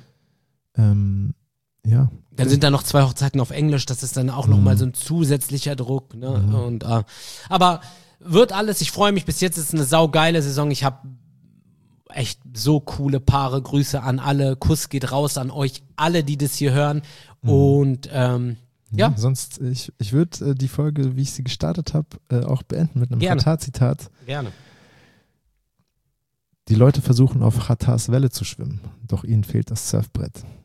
Ähm, ja. Dann sind da noch zwei Hochzeiten auf Englisch, das ist dann auch mhm. nochmal so ein zusätzlicher Druck. Ne? Mhm. Und, äh, aber wird alles, ich freue mich, bis jetzt ist es eine saugeile Saison, ich habe echt so coole Paare, Grüße an alle, Kuss geht raus an euch, alle, die das hier hören mhm. und ähm, ja. ja. Sonst, ich, ich würde äh, die Folge, wie ich sie gestartet habe, äh, auch beenden mit einem Gerne. Xatar-Zitat. Gerne. Die Leute versuchen auf Xatars Welle zu schwimmen, doch ihnen fehlt das Surfbrett.